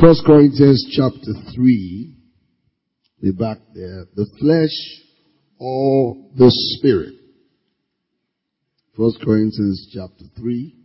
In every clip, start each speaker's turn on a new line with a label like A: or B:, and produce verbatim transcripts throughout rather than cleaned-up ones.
A: First Corinthians chapter three. We're back there. The flesh or the spirit. First Corinthians chapter three.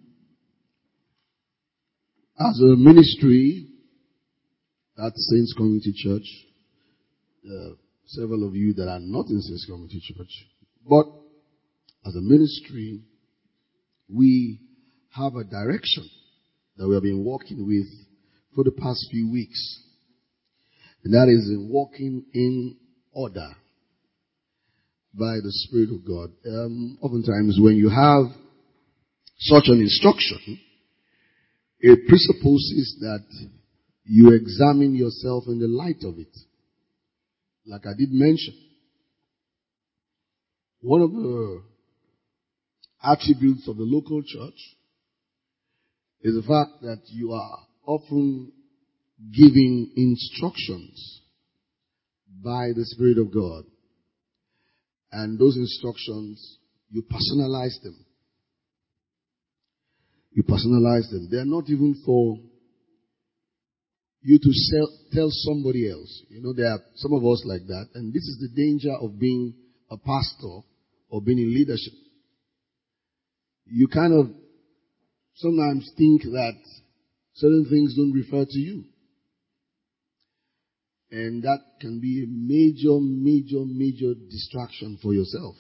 A: As a ministry at Saints Community Church, uh, several of you that are not in Saints Community Church, but as a ministry, we have a direction that we have been walking with for the past few weeks. And that is in walking in order by the Spirit of God. Um, oftentimes when you have such an instruction, it presupposes that you examine yourself in the light of it. Like I did mention, one of the attributes of the local church is the fact that you are often giving instructions by the Spirit of God. And those instructions, you personalize them. You personalize them. They're not even for you to sell, tell somebody else. You know, there are some of us like that. And this is the danger of being a pastor or being in leadership. You kind of sometimes think that certain things don't refer to you. And that can be a major, major, major distraction for yourself.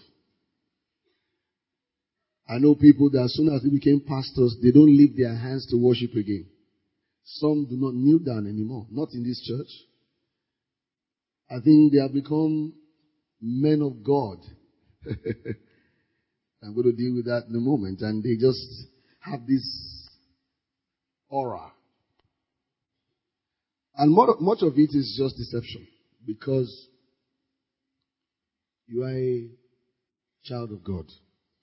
A: I know people that as soon as they became pastors, they don't lift their hands to worship again. Some do not kneel down anymore. Not in this church. I think they have become men of God. I'm going to deal with that in a moment. And they just have this aura. And much of it is just deception. Because you are a child of God.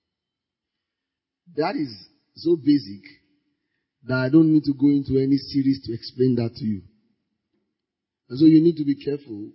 A: That is so basic that I don't need to go into any series to explain that to you. And so you need to be careful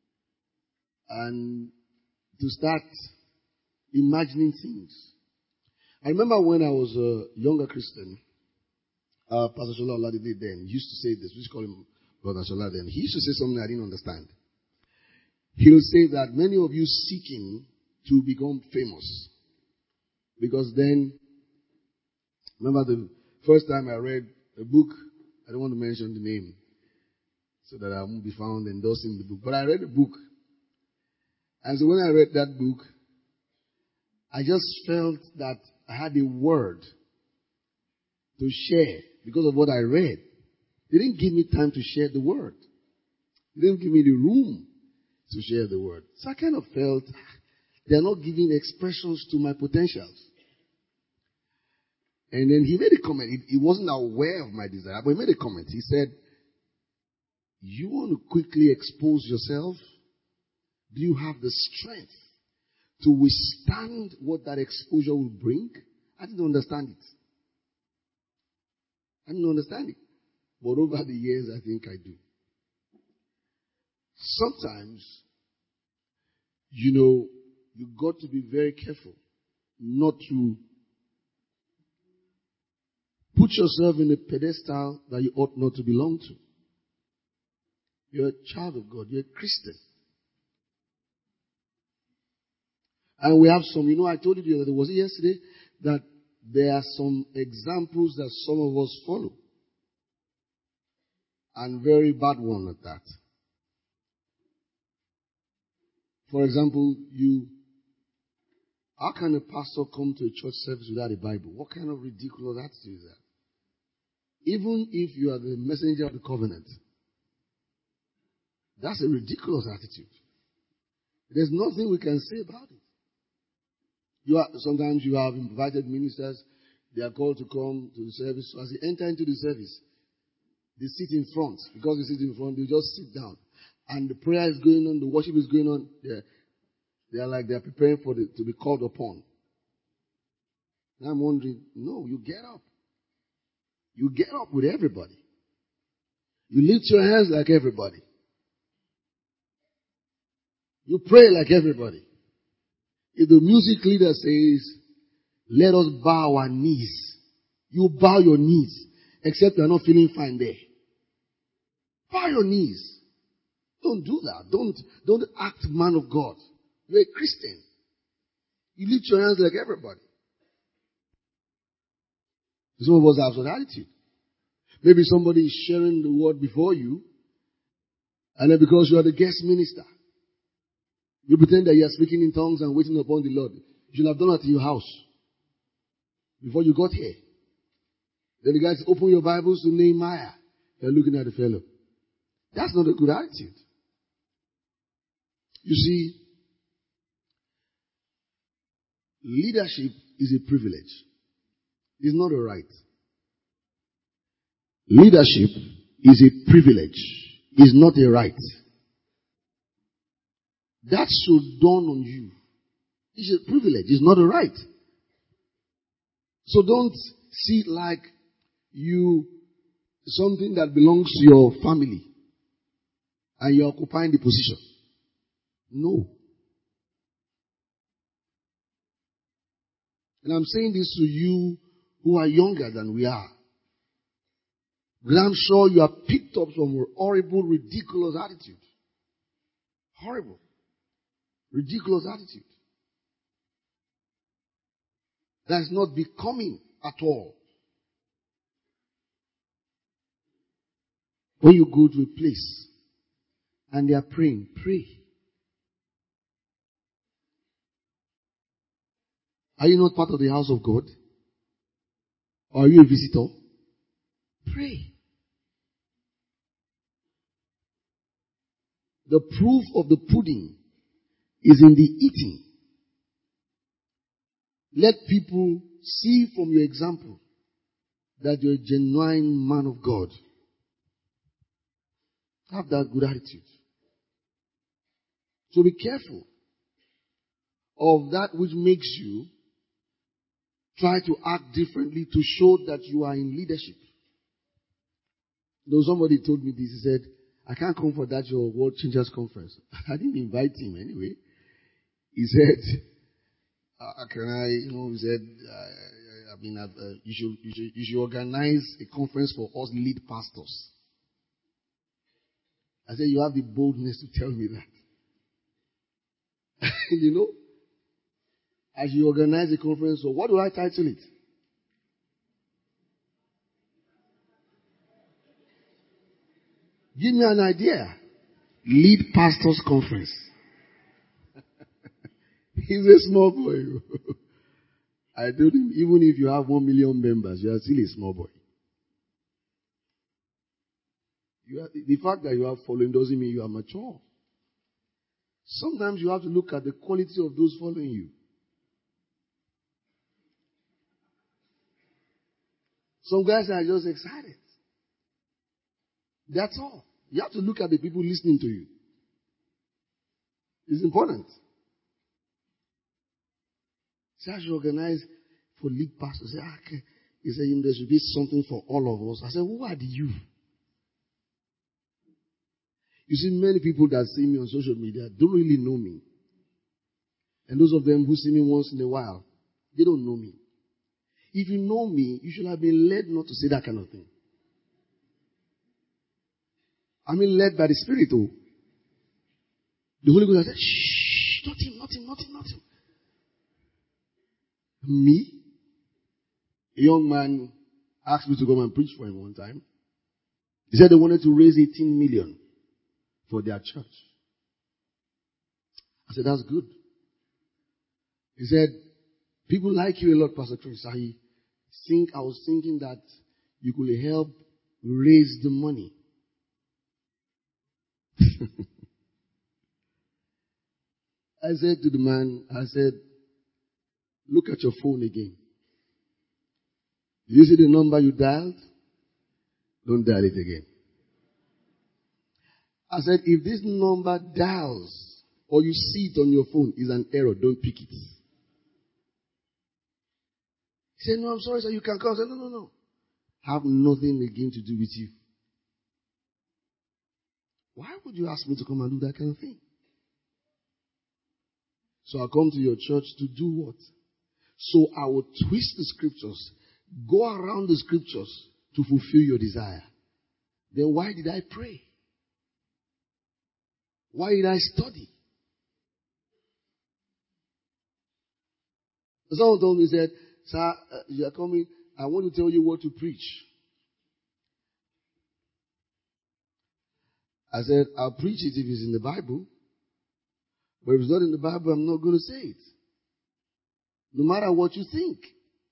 A: and to start imagining things. I remember when I was a younger Christian, uh, Pastor Shola Oladide then used to say this. We used to call him Brother Shola then. He used to say something I didn't understand. He would say that many of you seeking to become famous. Because then, remember the first time I read a book, I don't want to mention the name so that I won't be found endorsing the book. But I read a book. And so when I read that book, I just felt that I had a word to share because of what I read. They didn't give me time to share the word. They didn't give me the room to share the word. So I kind of felt they're not giving expressions to my potentials. And then he made a comment. He, he wasn't aware of my desire, but he made a comment. He said, you want to quickly expose yourself? Do you have the strength to withstand what that exposure will bring? I didn't understand it. I didn't understand it. But over the years, I think I do. Sometimes, you know, you got to be very careful not to put yourself in a pedestal that you ought not to belong to. You're a child of God. You're a Christian. And we have some, you know, I told you the other day, was it yesterday, that there are some examples that some of us follow. And very bad one at that. For example, you, how can a pastor come to a church service without a Bible? What kind of ridiculous attitude is that? Even if you are the messenger of the covenant, that's a ridiculous attitude. There's nothing we can say about it. You are, sometimes you have invited ministers, they are called to come to the service. So as they enter into the service, they sit in front. Because they sit in front, they just sit down. And the prayer is going on, the worship is going on. They're, they are like they are preparing for the, to be called upon. And I'm wondering, no, you get up. You get up with everybody. You lift your hands like everybody. You pray like everybody. If the music leader says, let us bow our knees, you bow your knees, except you are not feeling fine there. Bow your knees. Don't do that. Don't, don't act man of God. You're a Christian. You lift your hands like everybody. Some of us have such attitude. Maybe somebody is sharing the word before you, and then because you are the guest minister, you pretend that you are speaking in tongues and waiting upon the Lord. You should have done that in your house before you got here. Then the guys open your Bibles to Nehemiah. You're looking at the fellow. That's not a good attitude. You see, leadership is a privilege. It's not a right. Leadership is a privilege. It's not a right. That should dawn on you. It's a privilege. It's not a right. So don't see it like you, something that belongs to your family and you're occupying the position. No. And I'm saying this to you who are younger than we are. Because I'm sure you have picked up some horrible, ridiculous attitude. Horrible. Ridiculous attitude. That's not becoming at all. When you go to a place and they are praying, pray. Are you not part of the house of God? Or are you a visitor? Pray. The proof of the pudding is in the eating. Let people see from your example that you're a genuine man of God. Have that good attitude. So be careful of that which makes you try to act differently to show that you are in leadership. Though somebody told me this, he said, I can't come for that your World Changers Conference. I didn't invite him anyway. He said, uh, can I, you know, he said, uh, I mean, uh, you, should, you, should, you should organize a conference for us lead pastors. I said, you have the boldness to tell me that. You know, as you organize a conference, so what do I title it? Give me an idea. Lead Pastors Conference. He's a small boy. I told him, even if you have one million members, you are still a small boy. You are, the fact that you have following doesn't mean you are mature. Sometimes you have to look at the quality of those following you. Some guys are just excited. That's all. You have to look at the people listening to you. It's important. So I should organize for lead pastors. Say, ah, okay. He said, there should be something for all of us. I said, who are the you? You see, many people that see me on social media don't really know me. And those of them who see me once in a while, they don't know me. If you know me, you should have been led not to say that kind of thing. I mean, led by the Spirit, oh. The Holy Ghost said, shh, not him, not him, not him, not him. Me? A young man asked me to come and preach for him one time. He said they wanted to raise eighteen million for their church. I said, that's good. He said, people like you a lot, Pastor Chris. I think, I was thinking that you could help raise the money. I said to the man, I said, look at your phone again. You see the number you dialed? Don't dial it again. I said, if this number dials or you see it on your phone is an error, don't pick it. He said, no, I'm sorry, sir, you can come. I said, no, no, no. Have nothing again to do with you. Why would you ask me to come and do that kind of thing? So I come to your church to do what? So I will twist the scriptures, go around the scriptures to fulfill your desire. Then why did I pray? Why did I study? Someone told me, said, sir, uh, you are coming, I want to tell you what to preach. I said, I'll preach it if it's in the Bible. But if it's not in the Bible, I'm not going to say it. No matter what you think.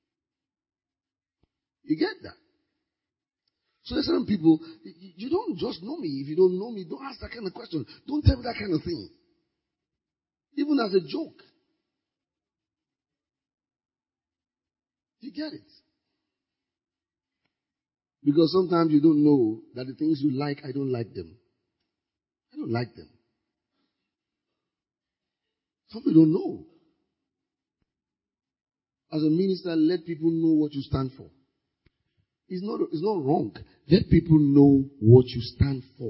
A: You get that? So there's certain people, you don't just know me. If you don't know me, don't ask that kind of question. Don't tell me that kind of thing. Even as a joke. You get it? Because sometimes you don't know that the things you like, I don't like them. I don't like them. Some people don't know. As a minister, let people know what you stand for. It's not, it's not wrong. Let people know what you stand for.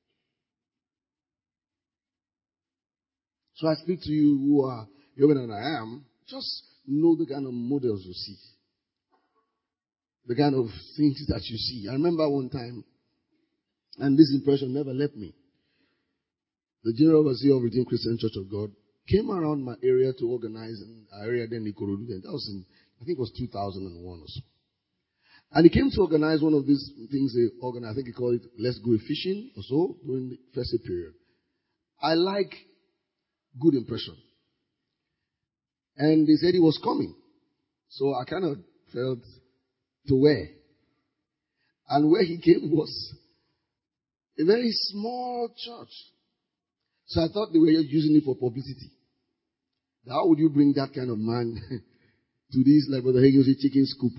A: So I speak to you who are younger than I am. Just know the kind of models you see. The kind of things that you see. I remember one time, and this impression never left me. The General Overseer of Redeemed Christian Church of God came around my area to organize an area then in Ikorodu. That was in, I think it was two thousand one or so. And he came to organize one of these things they organized. I think he called it Let's Go Fishing or so during the festive period. I like good impression. And they said he was coming. So I kind of felt to where. And where he came was a very small church. So I thought they were just using it for publicity. How would you bring that kind of man to this, like Brother Hagin said, chicken scoop?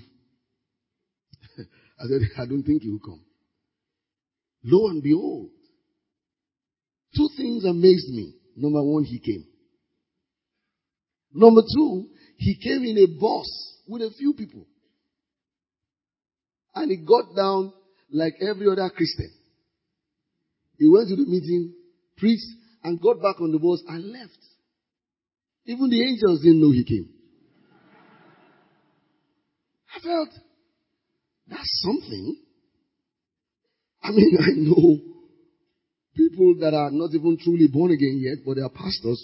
A: I said, I don't think he will come. Lo and behold, two things amazed me. Number one, he came. Number two, he came in a bus with a few people. And he got down like every other Christian. He went to the meeting, preached, and got back on the bus and left. Even the angels didn't know he came. I felt, that's something. I mean, I know people that are not even truly born again yet, but they are pastors.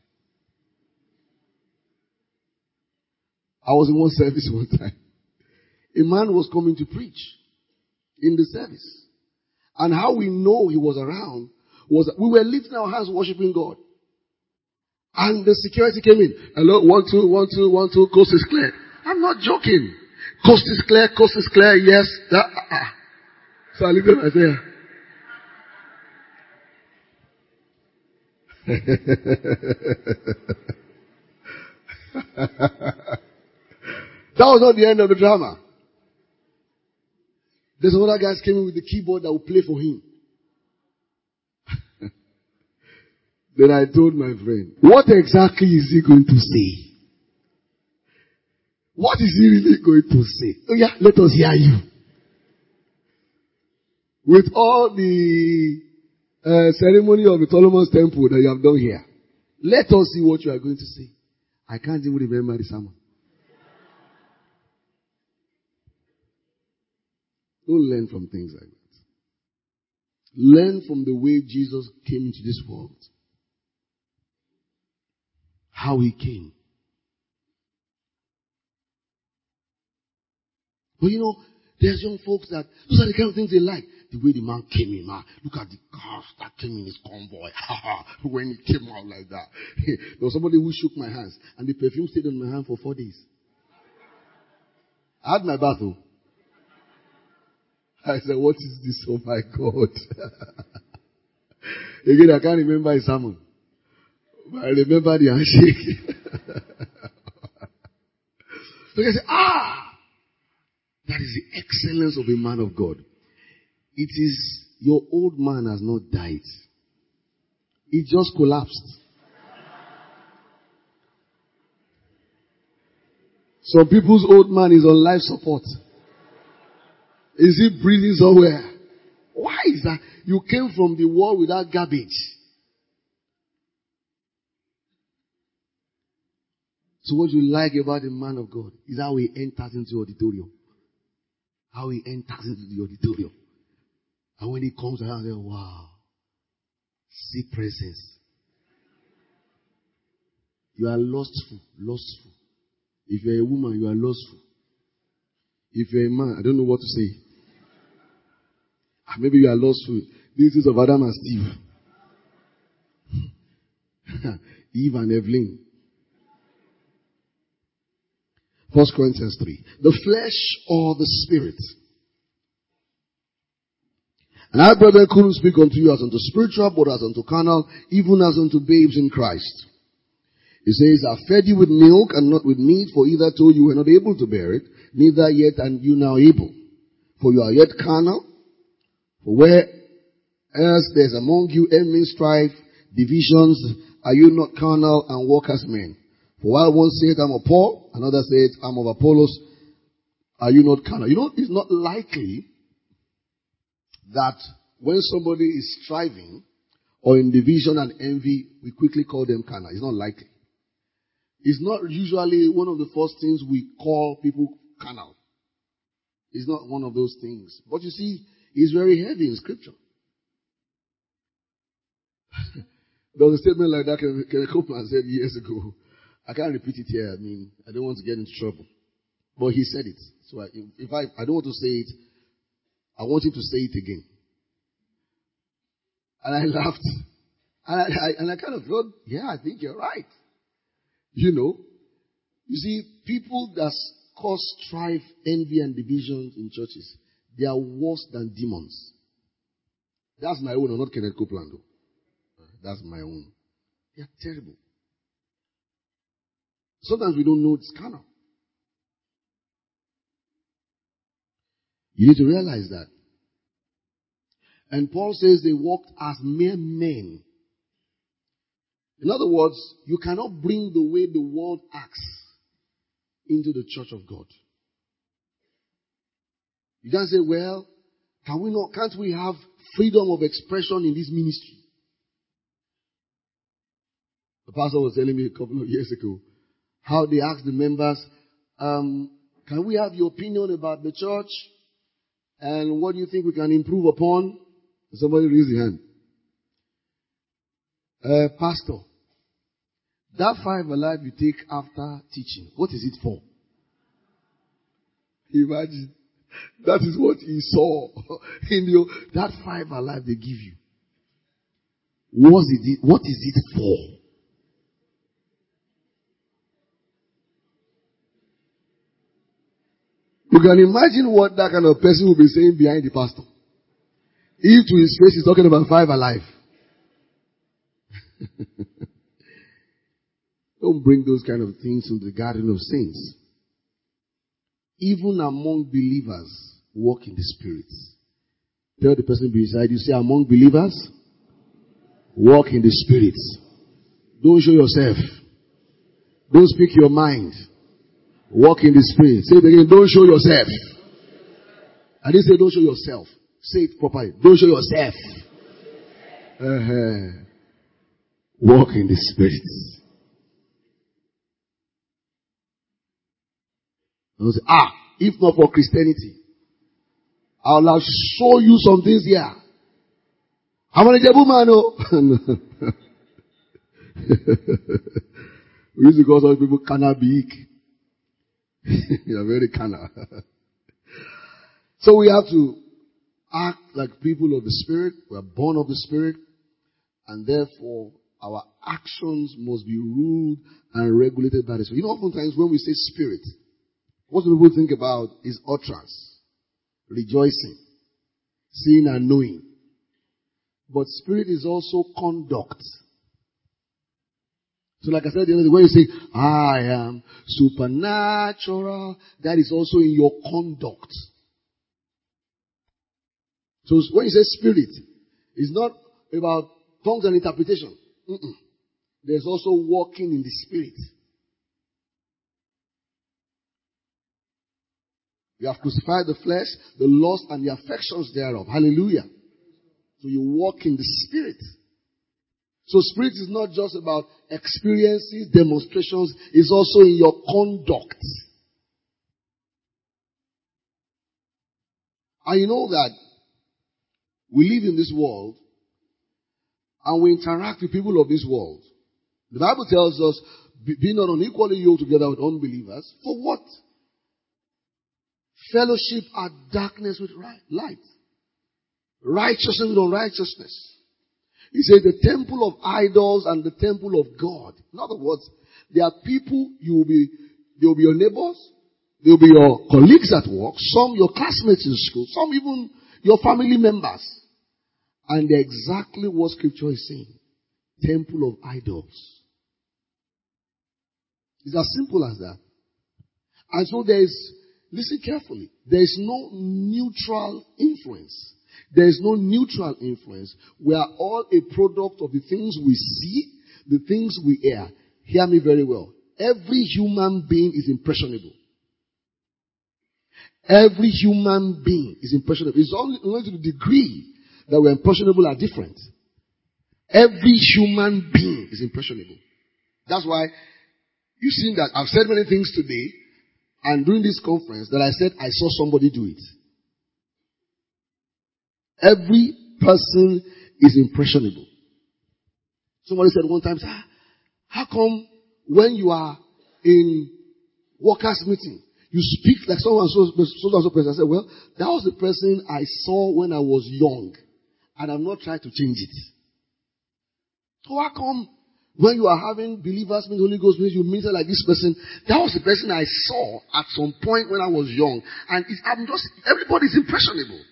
A: I was in one service one time. A man was coming to preach in the service. And how we know he was around was that we were lifting our hands worshiping God. And the security came in. Hello, one, two, one, two, one, two, coast is clear. I'm not joking. Coast is clear, coast is clear, yes. That, uh, uh. So I looked at him and I said, that was not the end of the drama. There's some other guys came in with the keyboard that would play for him. Then I told my friend, what exactly is he going to say? What is he really going to say? Oh yeah, let us hear you. With all the uh, ceremony of the Solomon's temple that you have done here, let us see what you are going to say. I can't even remember the sermon. Don't learn from things like that. Learn from the way Jesus came into this world. How he came. But you know, there's young folks that, those are the kind of things they like. The way the man came in, man. Look at the cars that came in his convoy. When he came out like that. There was somebody who shook my hands, and the perfume stayed on my hand for four days. I had my bath. Oh. I said, what is this? Oh my God. Again, I can't remember his sermon. But I remember the handshake. So I say, ah! That is the excellence of a man of God. It is, your old man has not died. He just collapsed. Some people's old man is on life support. Is he breathing somewhere? Why is that? You came from the world without garbage. So what you like about the man of God is how he enters into the auditorium. How he enters into the auditorium. And when he comes around there, wow. See presence. You are lustful, lustful. If you're a woman, you are lustful. If you're a man, I don't know what to say. Maybe you are lustful. This is of Adam and Steve. Eve and Evelyn. First Corinthians three. The flesh or the spirit? And I, brethren, couldn't speak unto you as unto spiritual, but as unto carnal, even as unto babes in Christ. He says, I fed you with milk and not with meat, for either told you were not able to bear it, neither yet are you now able. For you are yet carnal. For where else there's among you envy, strife, divisions, are you not carnal and walk as men? For while one saith, I'm of Paul, another saith, I'm of Apollos, are you not carnal? You know, it's not likely that when somebody is striving or in division and envy, we quickly call them carnal. It's not likely. It's not usually one of the first things we call people carnal. It's not one of those things. But you see, it's very heavy in scripture. There was a statement like that Kenneth Copeland said years ago. I can't repeat it here. I mean, I don't want to get into trouble. But he said it. So I, if I, I don't want to say it, I want him to say it again. And I laughed. And I, I, and I kind of thought, yeah, I think you're right. You know, you see, people that cause strife, envy, and divisions in churches, they are worse than demons. That's my own, not Kenneth Copeland. That's my own. They are terrible. Sometimes we don't know it's carnal. You need to realize that. And Paul says they walked as mere men. In other words, you cannot bring the way the world acts into the church of God. You can't say, well, can we not, can't we have freedom of expression in this ministry? The pastor was telling me a couple of years ago how they asked the members, um, can we have your opinion about the church? And what do you think we can improve upon? Somebody raised their hand. Uh, pastor, that five alive you take after teaching, what is it for? Imagine. That is what he saw in your, that five alive they give you. What is it, what is it for? You can imagine what that kind of person will be saying behind the pastor. If to his face he's talking about five alive. Don't bring those kind of things into the garden of saints. Even among believers, walk in the Spirit. Tell the person beside you, say, among believers, walk in the Spirit. Don't show yourself. Don't speak your mind. Walk in the Spirit. Say it again, don't show yourself. I didn't say don't show yourself. Say it properly. Don't show yourself. Uh-huh. Walk in the Spirit. Don't say, ah, if not for Christianity, I'll have show you some things here. I'm on a Jebu man. We used to call some people cannabis. You're very canna. So we have to act like people of the Spirit. We are born of the Spirit. And therefore, our actions must be ruled and regulated by the Spirit. You know, oftentimes when we say Spirit, what people think about is utterance, rejoicing, seeing and knowing. But Spirit is also conduct. So like I said the other day, when you say, I am supernatural, that is also in your conduct. So when you say Spirit, it's not about tongues and interpretation. Mm-mm. There's also walking in the Spirit. You have crucified the flesh, the lust and the affections thereof. Hallelujah. So you walk in the Spirit. So Spirit is not just about experiences, demonstrations. It's also in your conduct. And you know that we live in this world And we interact with people of this world. The Bible tells us, be, be not unequally yoked together with unbelievers. For what? Fellowship are darkness with light. Righteousness with unrighteousness. He said the temple of idols and the temple of God. In other words, there are people you will be, they will be your neighbors, they will be your colleagues at work, some your classmates in school, some even your family members. And they're exactly what scripture is saying. Temple of idols. It's as simple as that. And so there is, listen carefully, there is no neutral influence. There is no neutral influence. We are all a product of the things we see, the things we hear. Hear me very well. Every human being is impressionable. Every human being is impressionable. It's only, only to the degree that we're impressionable are different. Every human being is impressionable. That's why you've seen that I've said many things today, and during this conference that I said I saw somebody do it. Every person is impressionable. Somebody said one time, ah, how come when you are in workers' meeting, you speak like someone so so so person? I said, well, that was the person I saw when I was young, and I'm not trying to change it. So how come when you are having believers meet Holy Ghost meet you minister like this person? That was the person I saw at some point when I was young, and it's, I'm just everybody's impressionable.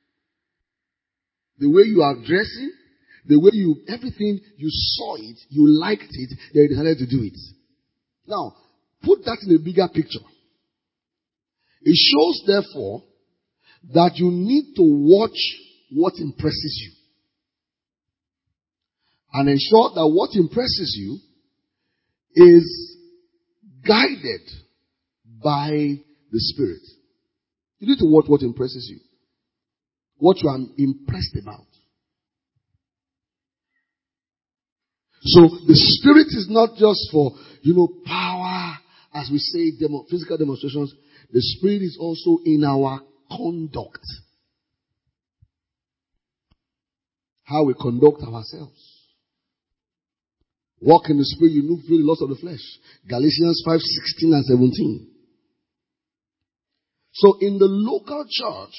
A: The way you are dressing, the way you, everything, you saw it, you liked it, then you decided to do it. Now, put that in a bigger picture. It shows, therefore, that you need to watch what impresses you. And ensure that what impresses you is guided by the Spirit. You need to watch what impresses you. What you are impressed about. So the Spirit is not just for, you know, power, as we say, demo, physical demonstrations. The Spirit is also in our conduct. How we conduct ourselves. Walk in the Spirit, you know, feel the loss of the flesh. Galatians five, sixteen and seventeen. So in the local church,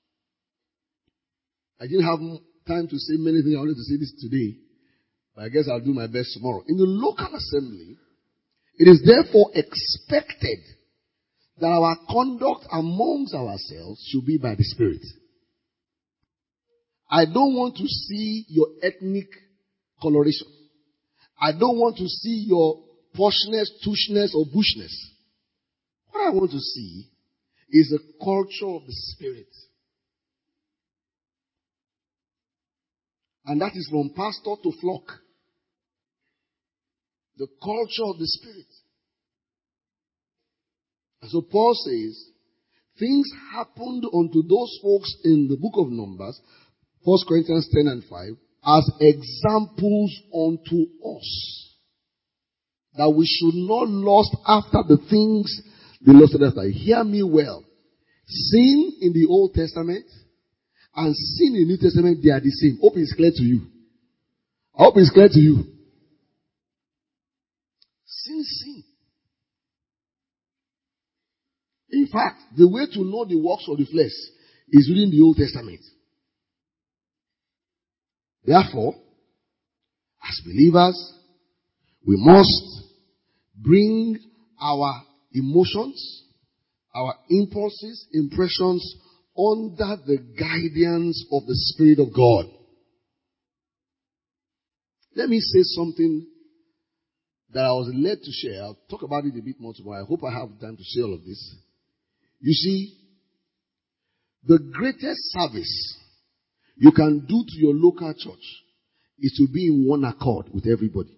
A: I didn't have time to say many things. I wanted to say this today. But I guess I'll do my best tomorrow. In the local assembly, it is therefore expected that our conduct amongst ourselves should be by the Spirit. I don't want to see your ethnic coloration. I don't want to see your poshness, tushness, or bushness. What I want to see is the culture of the Spirit. And that is from pastor to flock. The culture of the Spirit. And so Paul says, things happened unto those folks in the book of Numbers, First Corinthians ten and five, as examples unto us. That we should not lust after the things they lusted after. Hear me well. Sin in the Old Testament and sin in the New Testament, they are the same. Hope it's clear to you. I hope it's clear to you. Sin, sin. In fact, the way to know the works of the flesh is reading the Old Testament. Therefore, as believers, we must bring our emotions, our impulses, impressions under the guidance of the Spirit of God. Let me say something that I was led to share. I'll talk about it a bit more tomorrow. I hope I have time to say all of this. You see, the greatest service you can do to your local church is to be in one accord with everybody.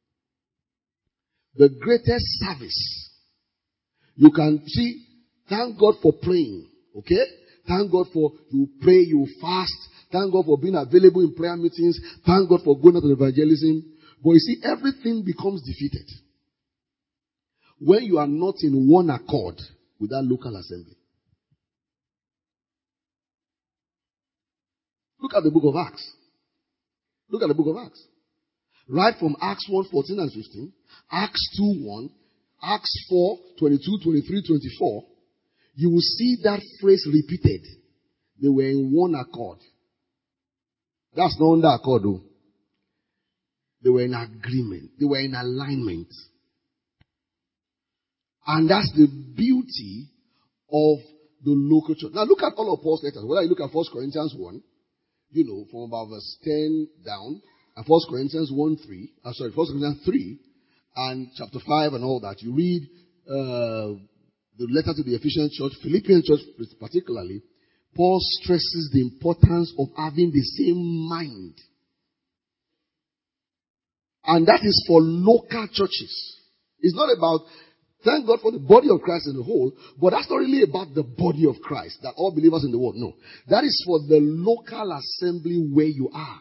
A: The greatest service you can see, thank God for praying, okay? Thank God for you pray, you fast. Thank God for being available in prayer meetings. Thank God for going out on evangelism. But you see, everything becomes defeated when you are not in one accord with that local assembly. Look at the book of Acts. Look at the book of Acts. Right from Acts one, fourteen and fifteen, Acts two, one, Acts four, twenty-two, twenty-three, twenty-four, you will see that phrase repeated. They were in one accord. That's not under accord though. They were in agreement. They were in alignment. And that's the beauty of the local church. Now look at all of Paul's letters. Whether you look at First Corinthians one, you know, from about verse ten down, and First Corinthians one, three, uh, sorry, First Corinthians three, and chapter five and all that. You read uh, the letter to the Ephesian church, Philippian church particularly, Paul stresses the importance of having the same mind. And that is for local churches. It's not about, thank God for the body of Christ in the whole, but that's not really about the body of Christ, that all believers in the world. No. That is for the local assembly where you are.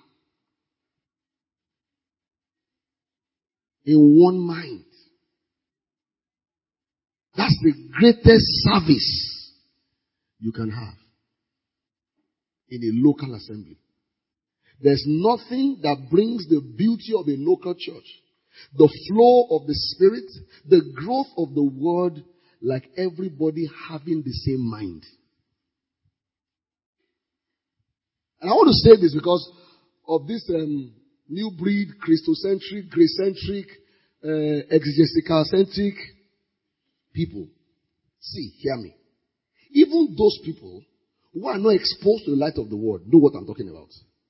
A: In one mind. That's the greatest service you can have in a local assembly. There's nothing that brings the beauty of a local church, the flow of the Spirit, the growth of the Word, like everybody having the same mind. And I want to say this because of this um, new breed, Christocentric, grace-centric, uh, exegetical-centric people. See, hear me. Even those people who are not exposed to the light of the Word know what I'm talking about.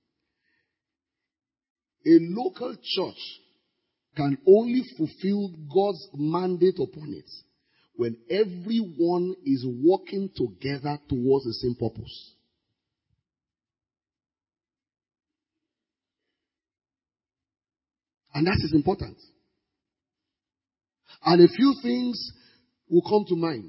A: A local church can only fulfill God's mandate upon it when everyone is working together towards the same purpose. And that is important. And a few things will come to mind.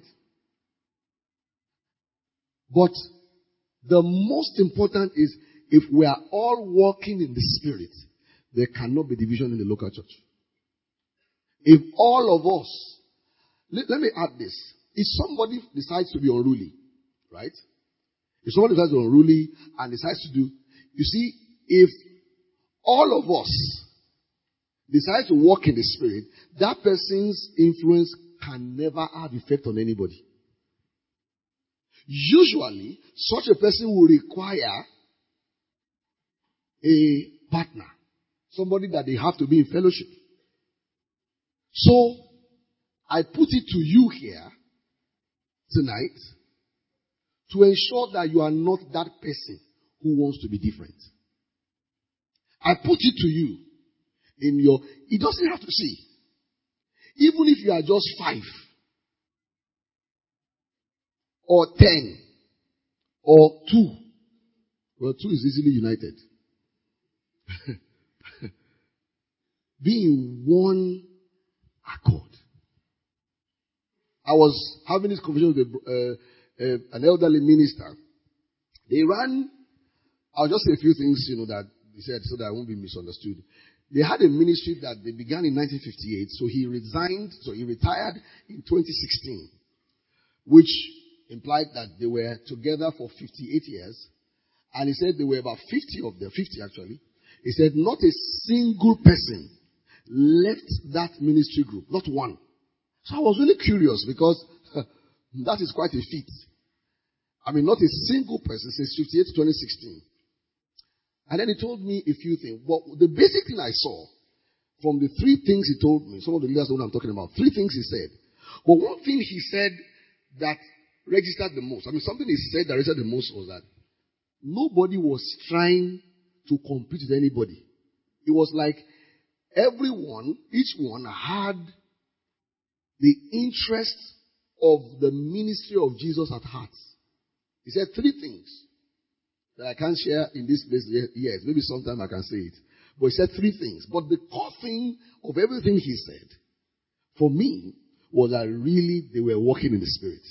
A: But the most important is if we are all walking in the Spirit, there cannot be division in the local church. If all of us, let, let me add this. If somebody decides to be unruly, right? If somebody decides to be unruly and decides to do, you see, if all of us decide to walk in the Spirit, that person's influence can never have effect on anybody. Usually, such a person will require a partner. Somebody that they have to be in fellowship. So, I put it to you here tonight to ensure that you are not that person who wants to be different. I put it to you in your, it doesn't have to see. Even if you are just five, or ten, or two. Well, two is easily united. Be in one accord. I was having this conversation with a, uh, uh, an elderly minister. They ran, I'll just say a few things, you know, that he said so that I won't be misunderstood. They had a ministry that they began in nineteen fifty-eight, so he resigned, so he retired in twenty sixteen, which implied that they were together for fifty-eight years, and he said there were about fifty of them, fifty actually. He said not a single person left that ministry group, not one. So I was really curious because that is quite a feat. I mean, not a single person since fifty-eight to twenty sixteen. And then he told me a few things. But the basic thing I saw from the three things he told me, some of the leaders know what I'm talking about, three things he said. But one thing he said that registered the most, I mean, something he said that registered the most was that nobody was trying to compete with anybody. It was like everyone, each one had the interest of the ministry of Jesus at heart. He said three things that I can't share in this place yet. Maybe sometime I can say it. But he said three things. But the core thing of everything he said, for me, was that really they were walking in the Spirit.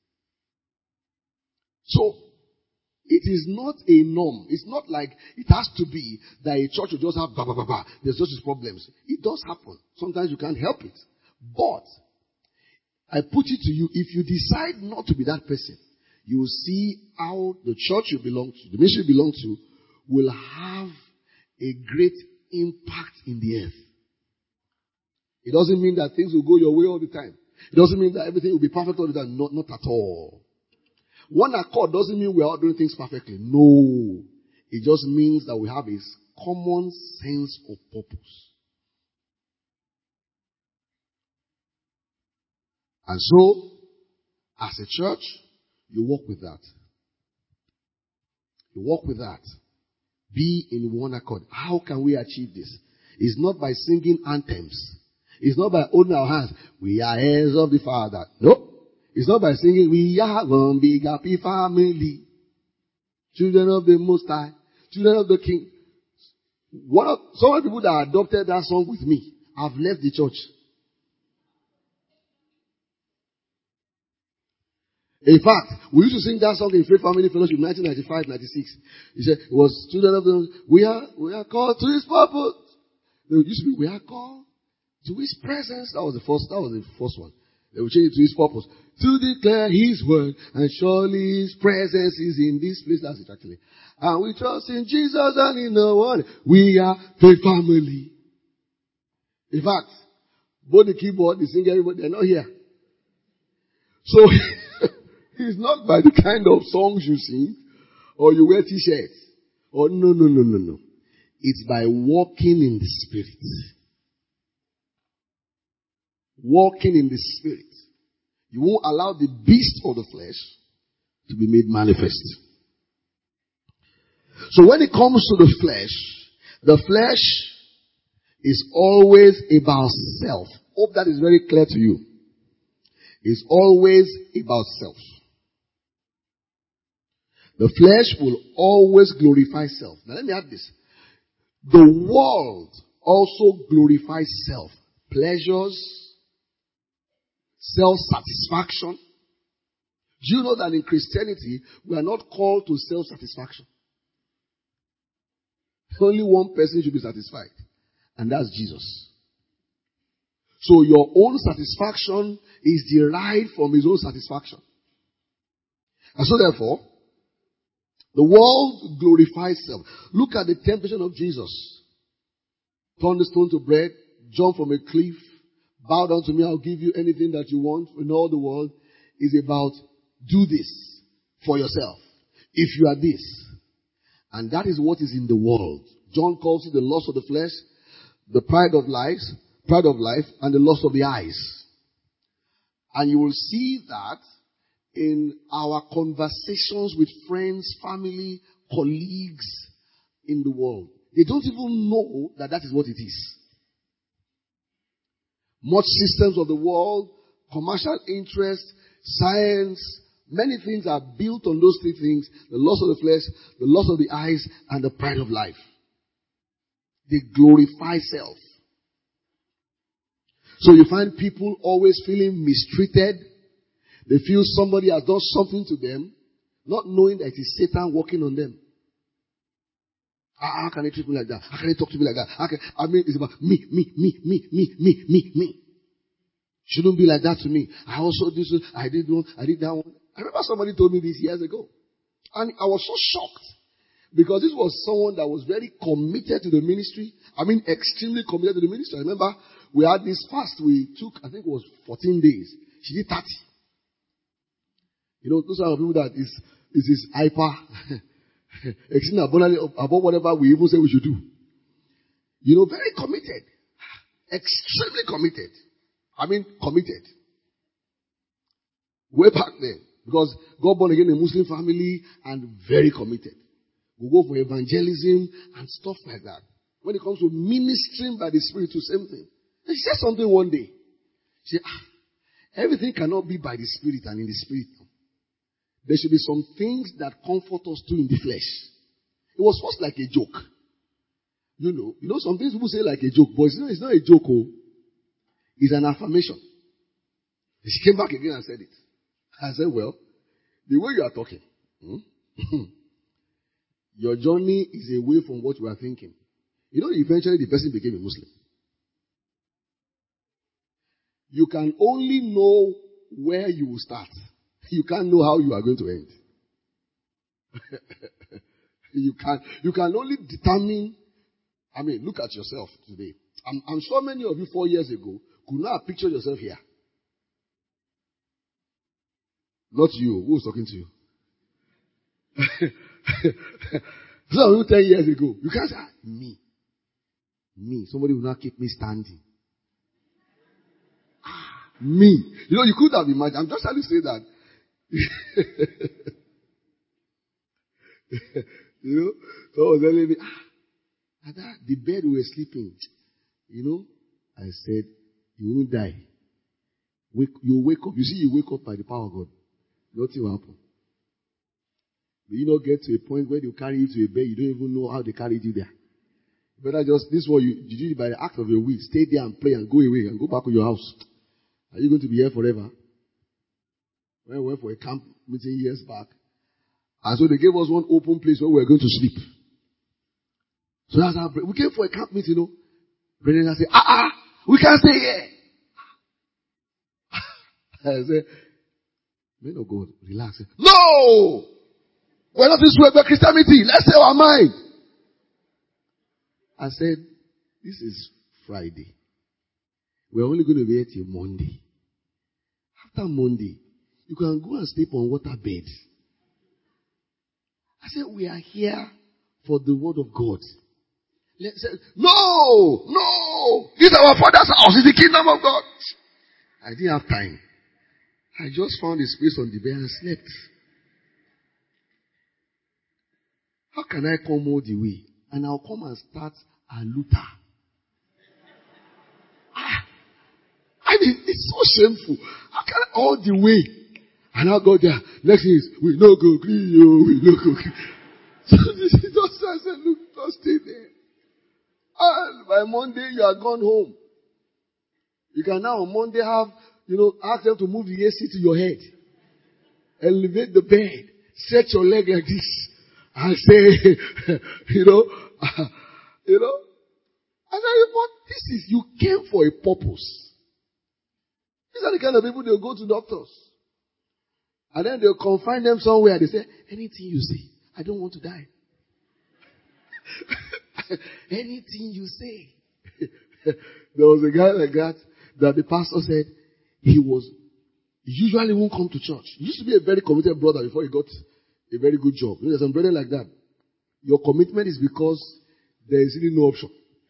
A: So, it is not a norm. It's not like it has to be that a church will just have blah, blah, blah, blah. There's just problems. It does happen. Sometimes you can't help it. But, I put it to you, if you decide not to be that person, you will see how the church you belong to, the ministry you belong to, will have a great impact in the earth. It doesn't mean that things will go your way all the time. It doesn't mean that everything will be perfect all the time. Not, not at all. One accord doesn't mean we are all doing things perfectly. No. It just means that we have a common sense of purpose. And so, as a church, you walk with that. You walk with that. Be in one accord. How can we achieve this? It's not by singing anthems. It's not by holding our hands. We are heirs of the Father. No. It's not by singing, we are one big happy family. Children of the Most High. Children of the King. One of, some of the people that adopted that song with me have left the church. In fact, we used to sing that song in Faith Family Fellowship nineteen ninety-five ninety-six. He said, it was children of the, we are, we are called to His purpose. It used to be, we are called to His presence. That was the first, that was the first one. They will change it to His purpose. To declare His word, and surely His presence is in this place. That's it actually. And we trust in Jesus and in no one. We are Faith Family. In fact, both the keyboard, the singer, everybody, they're not here. So, it's not by the kind of songs you sing, or you wear t-shirts, or no, no, no, no, no. It's by walking in the Spirit. Walking in the Spirit. You won't allow the beast of the flesh to be made manifest. So when it comes to the flesh, the flesh is always about self. Hope that is very clear to you. It's always about self. The flesh will always glorify self. Now let me add this. The world also glorifies self. Pleasures, self-satisfaction. Do you know that in Christianity, we are not called to self-satisfaction? Only one person should be satisfied, and that's Jesus. So your own satisfaction is derived from His own satisfaction. And so therefore, the world glorifies self. Look at the temptation of Jesus. Turn the stone to bread, jump from a cliff, bow down to me, I'll give you anything that you want in all the world. Is about, do this for yourself. If you are this. And that is what is in the world. John calls it the lust of the flesh, the pride of life, pride of life, and the lust of the eyes. And you will see that in our conversations with friends, family, colleagues in the world. They don't even know that that is what it is. Much systems of the world, commercial interest, science, many things are built on those three things. The lust of the flesh, the lust of the eyes, and the pride of life. They glorify self. So you find people always feeling mistreated. They feel somebody has done something to them, not knowing that it is Satan working on them. How can they treat me like that? How can they talk to me like that? How can, I mean, it's about me, me, me, me, me, me, me, me. Shouldn't be like that to me. I also did this, I did one, I did that one. I remember somebody told me this years ago. And I was so shocked. Because this was someone that was very committed to the ministry. I mean, extremely committed to the ministry. I remember we had this fast we took, I think it was fourteen days. She did thirty. You know, those are the people that is, is this hyper, extremely abundantly above whatever we even say we should do. You know, very committed. Extremely committed. I mean, committed. Way back then. Because God born again in a Muslim family and very committed. We go for evangelism and stuff like that. When it comes to ministering by the Spirit, the same thing. And she said something one day. She said, ah, everything cannot be by the Spirit and in the Spirit. There should be some things that comfort us too in the flesh. It was first like a joke. You know, you know, some things people say like a joke, but it's not, it's not a joke. Oh. It's an affirmation. And she came back again and said it. I said, well, the way you are talking, hmm? Your journey is away from what you are thinking. You know, eventually the person became a Muslim. You can only know where you will start. You can't know how you are going to end. you can you can only determine I mean, look at yourself today. I'm, I'm sure many of you four years ago could not have pictured yourself here. Not you. Who was talking to you? Some of you ten years ago, you can't say, ah, me. Me. Somebody will not keep me standing. Ah, me. You know, you could have imagined. I'm just trying to say that. You know, so I was telling me, ah, that, the bed we were sleeping, you know, I said, you won't die. Wake, you wake up. You see, you wake up by the power of God. Nothing will happen. But you not get to a point where they carry you to a bed, you don't even know how they carried you there. You better just, this one, you, you do it by the act of your will. Stay there and pray and go away and go back to your house. Are you going to be here forever? When we went for a camp meeting years back, and so they gave us one open place where we were going to sleep. So that's how we came for a camp meeting, you know. Brendan said, ah, ah, we can't stay here. I said, men of God, relax. No! We're not this way about Christianity. Let's save our mind. I said, this is Friday. We're only going to be here till Monday. After Monday, you can go and sleep on water bed. I said, we are here for the word of God. Let's say, no, no, this is our Father's house. It's the kingdom of God. I didn't have time. I just found a space on the bed and slept. How can I come all the way? And I'll come and start a Luther. Ah, I mean, it's so shameful. How can I all the way? And I'll go there. Next thing is, we no go green, yo, we no go green. So this is just, I said, look, just stay there. And by Monday, you are gone home. You can now on Monday have, you know, ask them to move the A C to your head. Elevate the bed. Stretch your leg like this. And say, you know, uh, you know. I said, but this is, you came for a purpose. These are the kind of people they'll go to doctors. And then they'll confine them somewhere. They say, anything you say, I don't want to die. Anything you say. There was a guy like that, that the pastor said, he was, he usually won't come to church. He used to be a very committed brother before he got a very good job. You know, there's some brother like that. Your commitment is because there is really no option.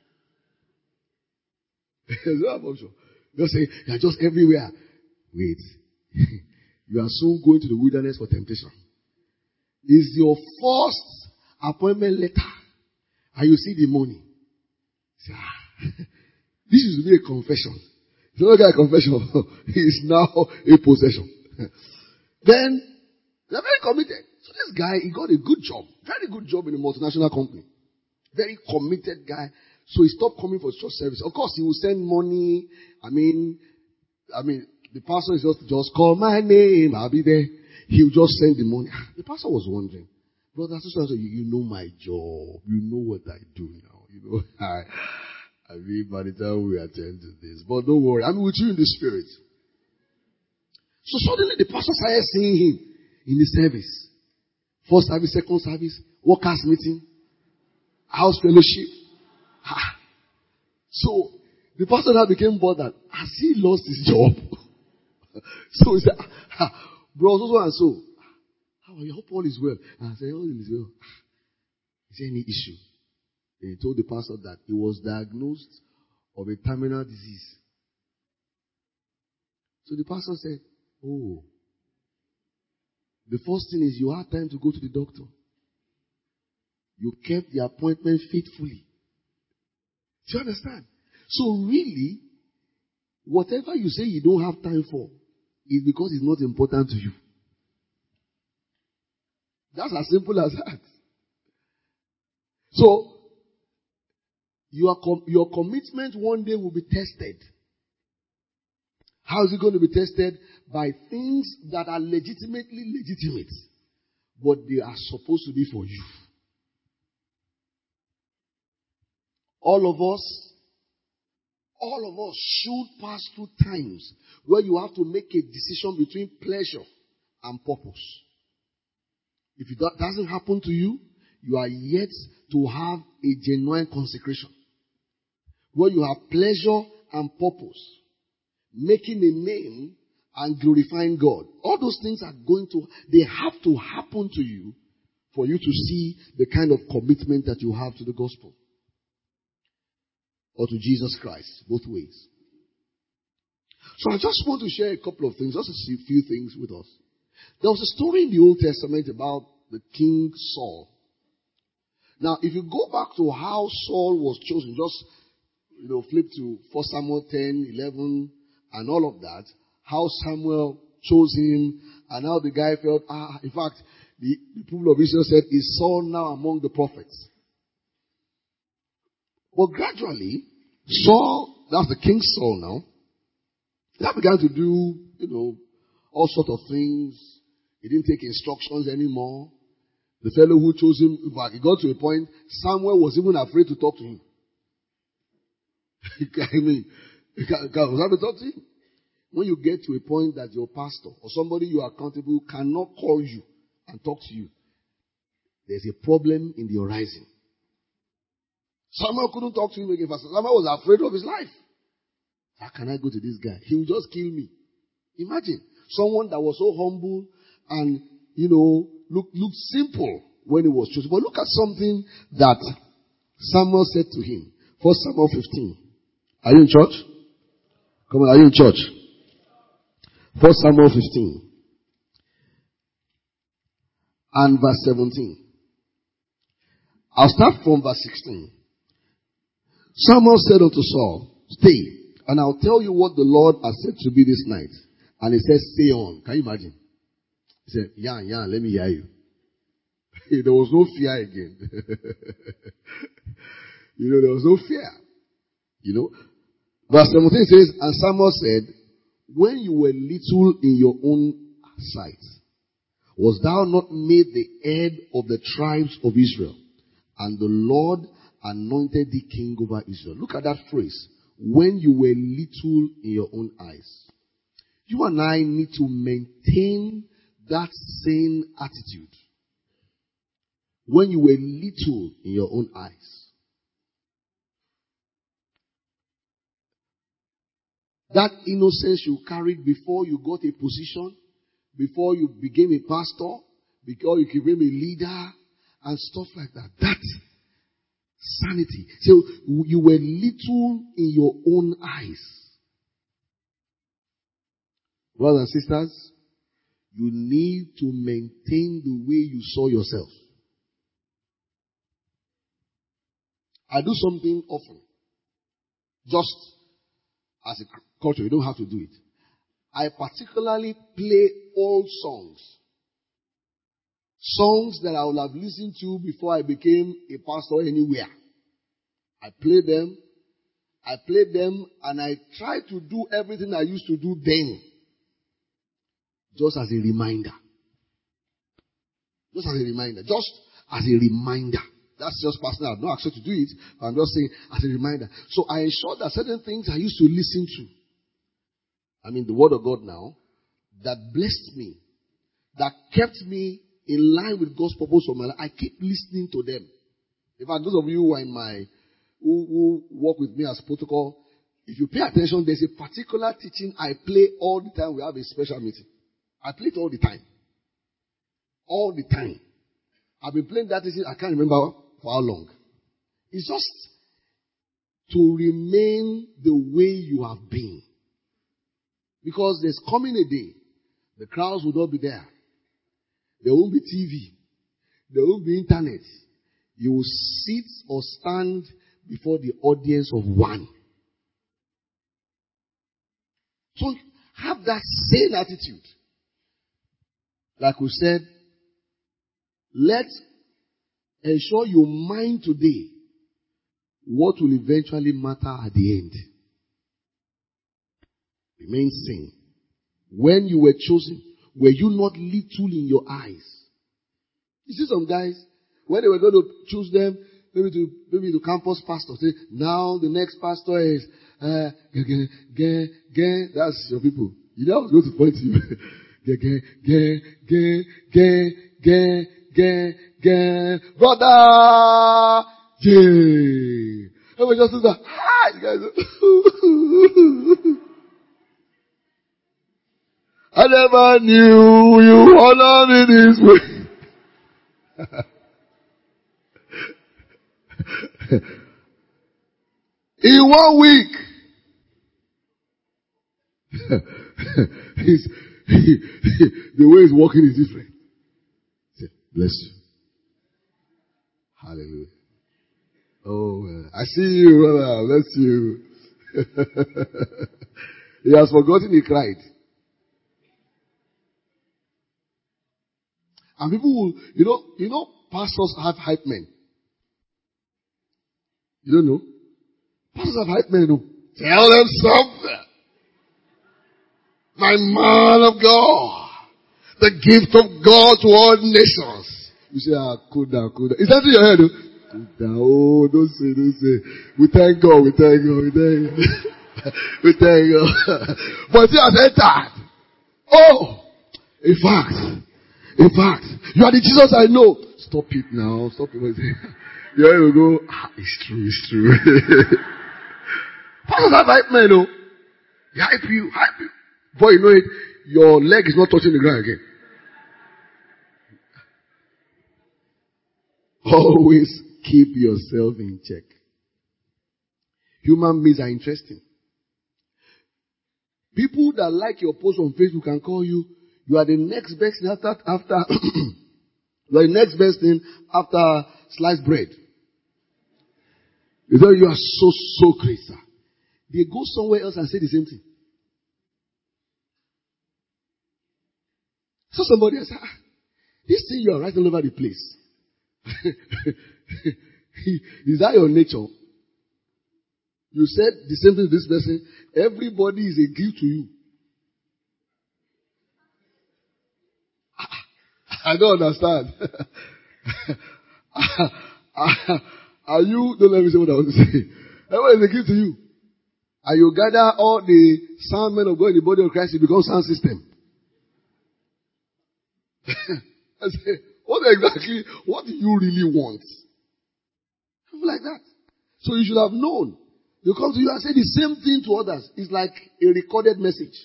A: There's no option. Just say, you're just everywhere. Wait. You are soon going to the wilderness for temptation. It's your first appointment letter. And you see the money. Say, ah, this is to be a confession. It's not like a confession. It's now a possession. Then, they're very committed. So this guy, he got a good job. Very good job in a multinational company. Very committed guy. So he stopped coming for church service. Of course, he will send money. I mean, I mean, the pastor is just, just call my name. I'll be there. He'll just send the money. The pastor was wondering, brother, sister, you, you know my job. You know what I do now. You know, I, I mean, by the time we attend to this. But don't worry, I'm with you in the spirit. So suddenly the pastor started seeing him in the service. First service, second service, workers meeting, house fellowship. Ah. So the pastor now became bothered. Has he lost his job? So he said, ah, bro, so and so. How are you? I hope all is well. And I said, all is well. Is there any issue? And he told the pastor that he was diagnosed of a terminal disease. So the pastor said, oh, the first thing is you had time to go to the doctor. You kept the appointment faithfully. Do you understand? So really, whatever you say you don't have time for is because it's not important to you. That's as simple as that. So, your, com- your commitment one day will be tested. How is it going to be tested? By things that are legitimately legitimate, but they are supposed to be for you. All of us, all of us should pass through times where you have to make a decision between pleasure and purpose. If it doesn't happen to you, you are yet to have a genuine consecration. Where you have pleasure and purpose, making a name and glorifying God. All those things are going to, they have to happen to you for you to see the kind of commitment that you have to the gospel. Or to Jesus Christ, both ways. So I just want to share a couple of things, just a few things with us. There was a story in the Old Testament about the King Saul. Now, if you go back to how Saul was chosen, just, you know, flip to First Samuel ten, eleven, and all of that, how Samuel chose him, and how the guy felt, ah, in fact, the, the people of Israel said, is Saul now among the prophets? But gradually, Saul, that's the King Saul now, that began to do, you know, all sorts of things. He didn't take instructions anymore. The fellow who chose him, in fact, he got to a point, Samuel was even afraid to talk to him. I mean, was that to talk to him? When you get to a point that your pastor or somebody you are accountable cannot call you and talk to you, there's a problem in the horizon. Samuel couldn't talk to him again. Samuel was afraid of his life. How can I go to this guy? He will just kill me. Imagine someone that was so humble and, you know, look, looked simple when he was chosen. But look at something that Samuel said to him. First Samuel fifteen. Are you in church? Come on, are you in church? First Samuel fifteen. And verse seventeen. I'll start from verse sixteen. Samuel said unto Saul, stay, and I'll tell you what the Lord has said to me this night. And he said, stay on. Can you imagine? He said, yeah, yeah, let me hear you. There was no fear again. You know, there was no fear. You know. Verse seventeen says, and Samuel said, when you were little in your own sight, was thou not made the head of the tribes of Israel? And the Lord anointed thee king over Israel. Look at that phrase. When you were little in your own eyes. You and I need to maintain that same attitude. When you were little in your own eyes. That innocence you carried before you got a position, before you became a pastor, before you became a leader, and stuff like that. That sanity. So you were little in your own eyes. Brothers and sisters, you need to maintain the way you saw yourself. I do something often. Just as a culture, you don't have to do it. I particularly play old songs. Songs that I would have listened to before I became a pastor anywhere. I play them. I play them and I try to do everything I used to do then. Just as a reminder. Just as a reminder. Just as a reminder. That's just personal. I have no access to do it. But I'm just saying as a reminder. So I ensure that certain things I used to listen to. I mean the word of God now. That blessed me. That kept me in line with God's purpose for my life. I keep listening to them. In fact, those of you who are in my, who, who work with me as protocol, if you pay attention, there's a particular teaching I play all the time. We have a special meeting. I play it all the time. All the time. I've been playing that teaching, I can't remember for how long. It's just to remain the way you have been. Because there's coming a day, the crowds will not be there. There won't be T V. There won't be internet. You will sit or stand before the audience of one. So have that same attitude. Like we said, let's ensure you mind today what will eventually matter at the end. Remain sane. When you were chosen, were you not little in your eyes? You see some guys, when they were going to choose them, maybe to maybe to campus pastor, say, now the next pastor is, uh, g- g- g- that's your people. You know I was going to point to you. G- g- g- g- g- Gang, gang, brother, yeah. And we just do that. Ah, you guys. I never knew you honor me this way. In one week, he's, he, he, the way he's walking is different. Say, bless you. Hallelujah. Oh, uh, I see you, brother. Bless you. He has forgotten he cried. And people will, you know, you know, pastors have hype men. You don't know? Pastors have hype men. No. Tell them something. My man of God. The gift of God to all nations. You say, ah, kuda, kuda. Is that in your head? Kuda, oh, don't say, don't say. We thank God, we thank God, we thank God. We thank God. But he has entered. Oh, in fact, in fact, you are the Jesus I know. Stop it now, stop it. Yeah, you go, ah, it's true, it's true. Pastors have hype men, no? He hype you, hype you. Boy, you know it, your leg is not touching the ground again. Always keep yourself in check. Human beings are interesting. People that like your post on Facebook can call you, you are the next best thing after, after you are the next best thing after sliced bread. You know, you are so, so great, sir. They go somewhere else and say the same thing. So somebody else, ah, this thing you are writing all over the place. Is that your nature? You said the same thing to this person. Everybody is a gift to you. I don't understand. Are you, don't let me say what I want to say. Everybody is a gift to you. And you gather all the sound men of God in the body of Christ, it becomes sound system. I say, what exactly, what do you really want? Something like that. So you should have known. You come to you and say the same thing to others. It's like a recorded message.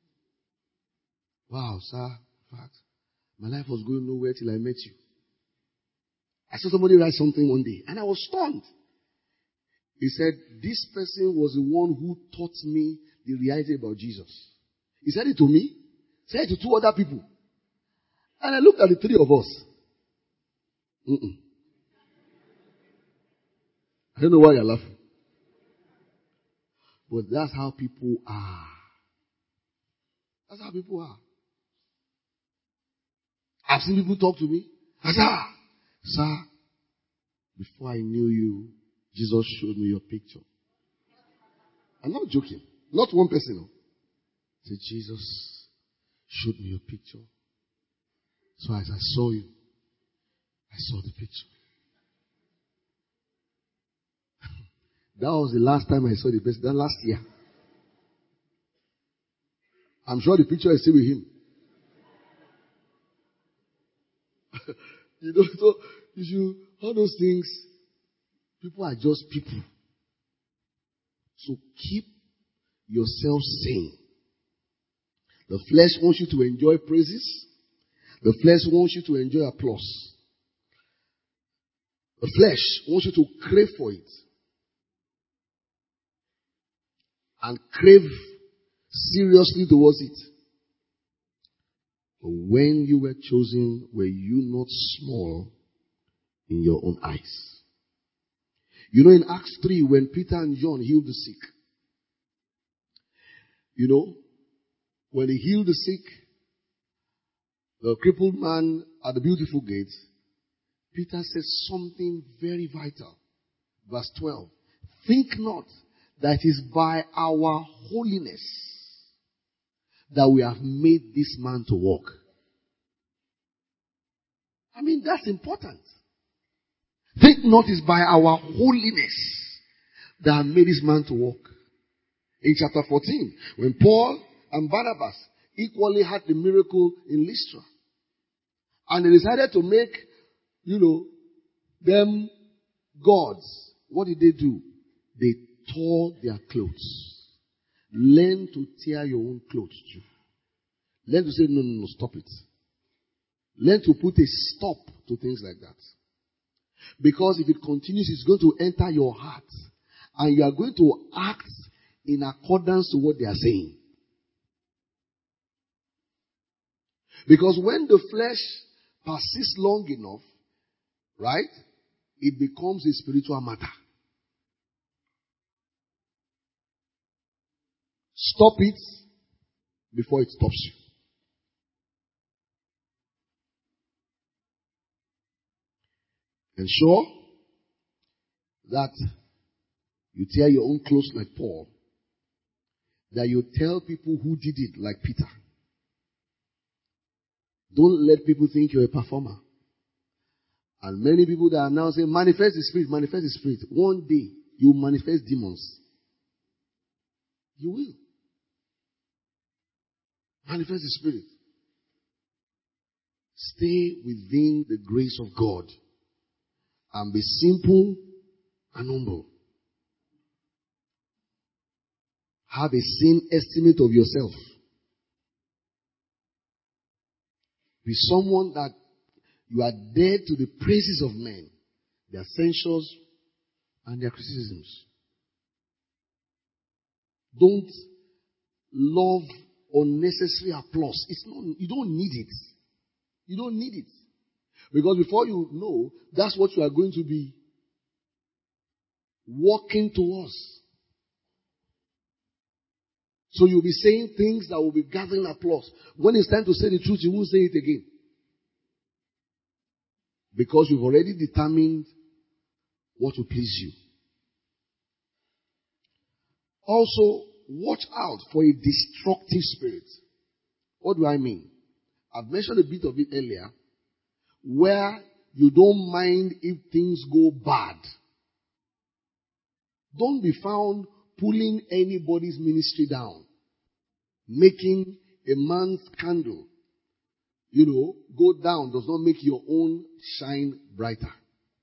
A: Wow, sir. In fact, my life was going nowhere till I met you. I saw somebody write something one day and I was stunned. He said, this person was the one who taught me the reality about Jesus. He said it to me. Said it to two other people. And I looked at the three of us. Mm-mm. I don't know why you're laughing. But that's how people are. That's how people are. I've seen people talk to me. I said, ah, sir, before I knew you, Jesus showed me your picture. I'm not joking. Not one person. No. I said, Jesus showed me your picture. So as I saw you, I saw the picture. That was the last time I saw the person. That last year. I'm sure the picture is still with him. You know, so you should, all those things, people are just people. So keep yourself sane. The flesh wants you to enjoy praises. The flesh wants you to enjoy applause. The flesh wants you to crave for it. And crave seriously towards it. But when you were chosen, were you not small in your own eyes? You know, in Acts three, when Peter and John healed the sick, you know, when he healed the sick, the crippled man at the beautiful gate, Peter says something very vital. Verse twelve. Think not that it is by our holiness that we have made this man to walk. I mean, that's important. Think not it is by our holiness that have made this man to walk. In chapter fourteen, when Paul and Barnabas equally had the miracle in Lystra, and they decided to make you know, them gods, what did they do? They tore their clothes. Learn to tear your own clothes too. Learn to say, no, no, no, stop it. Learn to put a stop to things like that. Because if it continues, it's going to enter your heart. And you are going to act in accordance to what they are saying. Because when the flesh persists long enough, right, it becomes a spiritual matter. Stop it before it stops you. Ensure that you tear your own clothes like Paul. That you tell people who did it like Peter. Don't let people think you're a performer. And many people that are now saying, manifest the spirit, manifest the spirit. One day, you manifest demons. You will. Manifest the spirit. Stay within the grace of God. And be simple and humble. Have a sane estimate of yourself. Be someone that you are dead to the praises of men, their censures and their criticisms. Don't love unnecessary applause. It's not, you don't need it. You don't need it. Because before you know, that's what you are going to be walking towards. So you'll be saying things that will be gathering applause. When it's time to say the truth, you won't say it again. Because you've already determined what will please you. Also, watch out for a destructive spirit. What do I mean? I've mentioned a bit of it earlier. Where you don't mind if things go bad. Don't be found pulling anybody's ministry down. Making a man's candle, you know, go down does not make your own shine brighter.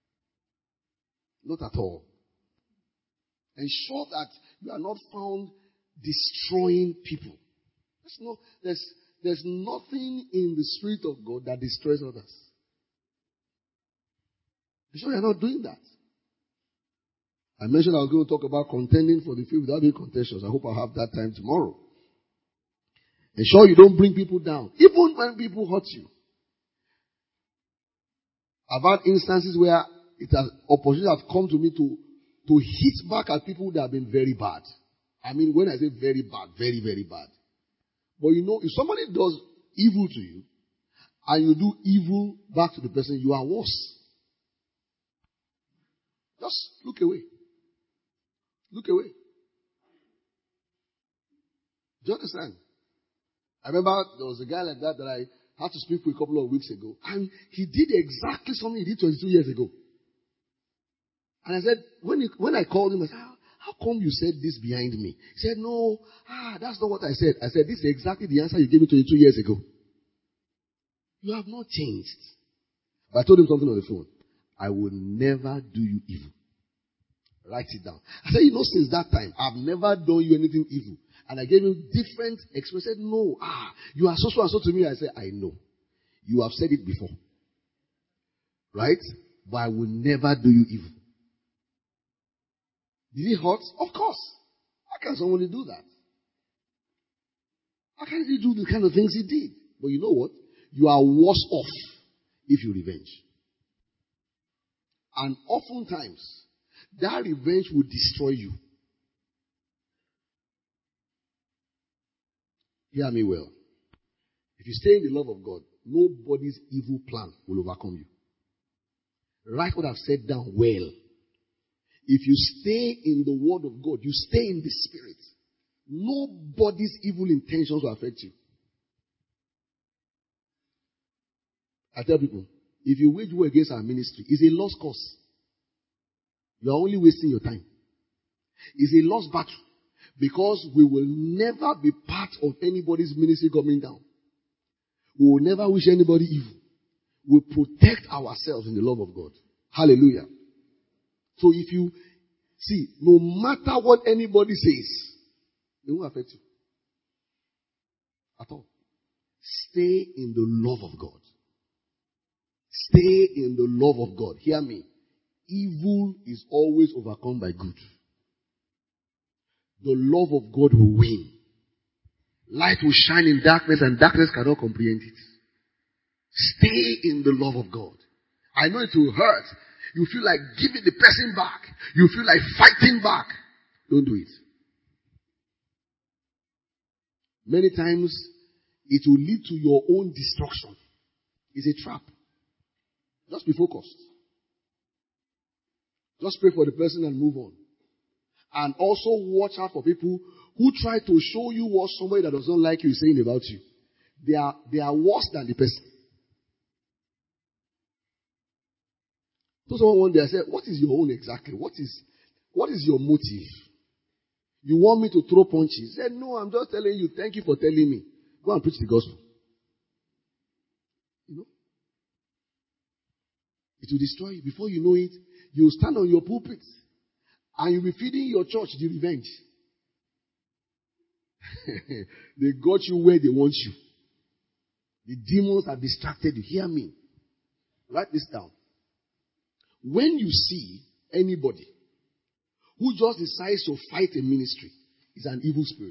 A: Not at all. Ensure that you are not found destroying people. There's, no, there's, there's nothing in the Spirit of God that destroys others. Ensure you're not doing that. I mentioned I was going to talk about contending for the faith without being contentious. I hope I'll have that time tomorrow. Ensure you don't bring people down, even when people hurt you. I've had instances where it has opposition have come to me to, to hit back at people that have been very bad. I mean, when I say very bad, very, very bad. But you know, if somebody does evil to you, and you do evil back to the person, you are worse. Just look away. Look away. Do you understand? I remember there was a guy like that that I had to speak with a couple of weeks ago. And he did exactly something he did twenty-two years ago. And I said, when, he, when I called him, I said, how, how come you said this behind me? He said, no, ah, that's not what I said. I said, this is exactly the answer you gave me twenty-two years ago. You have not changed. But I told him something on the phone. I will never do you evil. Write it down. I said, you know, since that time, I've never done you anything evil. And I gave him different expressions. He said, no, ah, you are so so and so to me. I said, I know. You have said it before. Right? But I will never do you evil. Did it hurt? Of course. How can somebody do that? How can he do the kind of things he did? But you know what? You are worse off if you revenge. And oftentimes, that revenge will destroy you. Hear me well. If you stay in the love of God, nobody's evil plan will overcome you. Write what I've said down well. If you stay in the word of God, you stay in the Spirit, nobody's evil intentions will affect you. I tell people, if you wage war against our ministry, it's a lost cause. You are only wasting your time. It's a lost battle. Because we will never be part of anybody's ministry coming down. We will never wish anybody evil. we protect ourselves in the love of God. Hallelujah. So if you see, no matter what anybody says, it won't affect you at all. Stay in the love of God. Stay in the love of God. Hear me. Evil is always overcome by good. The love of God will win. Light will shine in darkness and darkness cannot comprehend it. Stay in the love of God. I know it will hurt. You feel like giving the person back. You feel like fighting back. Don't do it. Many times, it will lead to your own destruction. It's a trap. Just be focused. Just pray for the person and move on. And also watch out for people who try to show you what somebody that does not like you is saying about you. They are, they are worse than the person. So someone one day I said, what is your own exactly? What is, what is your motive? You want me to throw punches? He said, no, I'm just telling you, thank you for telling me. Go and preach the gospel. You know? It will destroy you. Before you know it, you will stand on your pulpit and you'll be feeding your church the revenge. They got you where they want you. The demons have distracted you. Hear me. Write this down. When you see anybody who just decides to fight a ministry, is an evil spirit.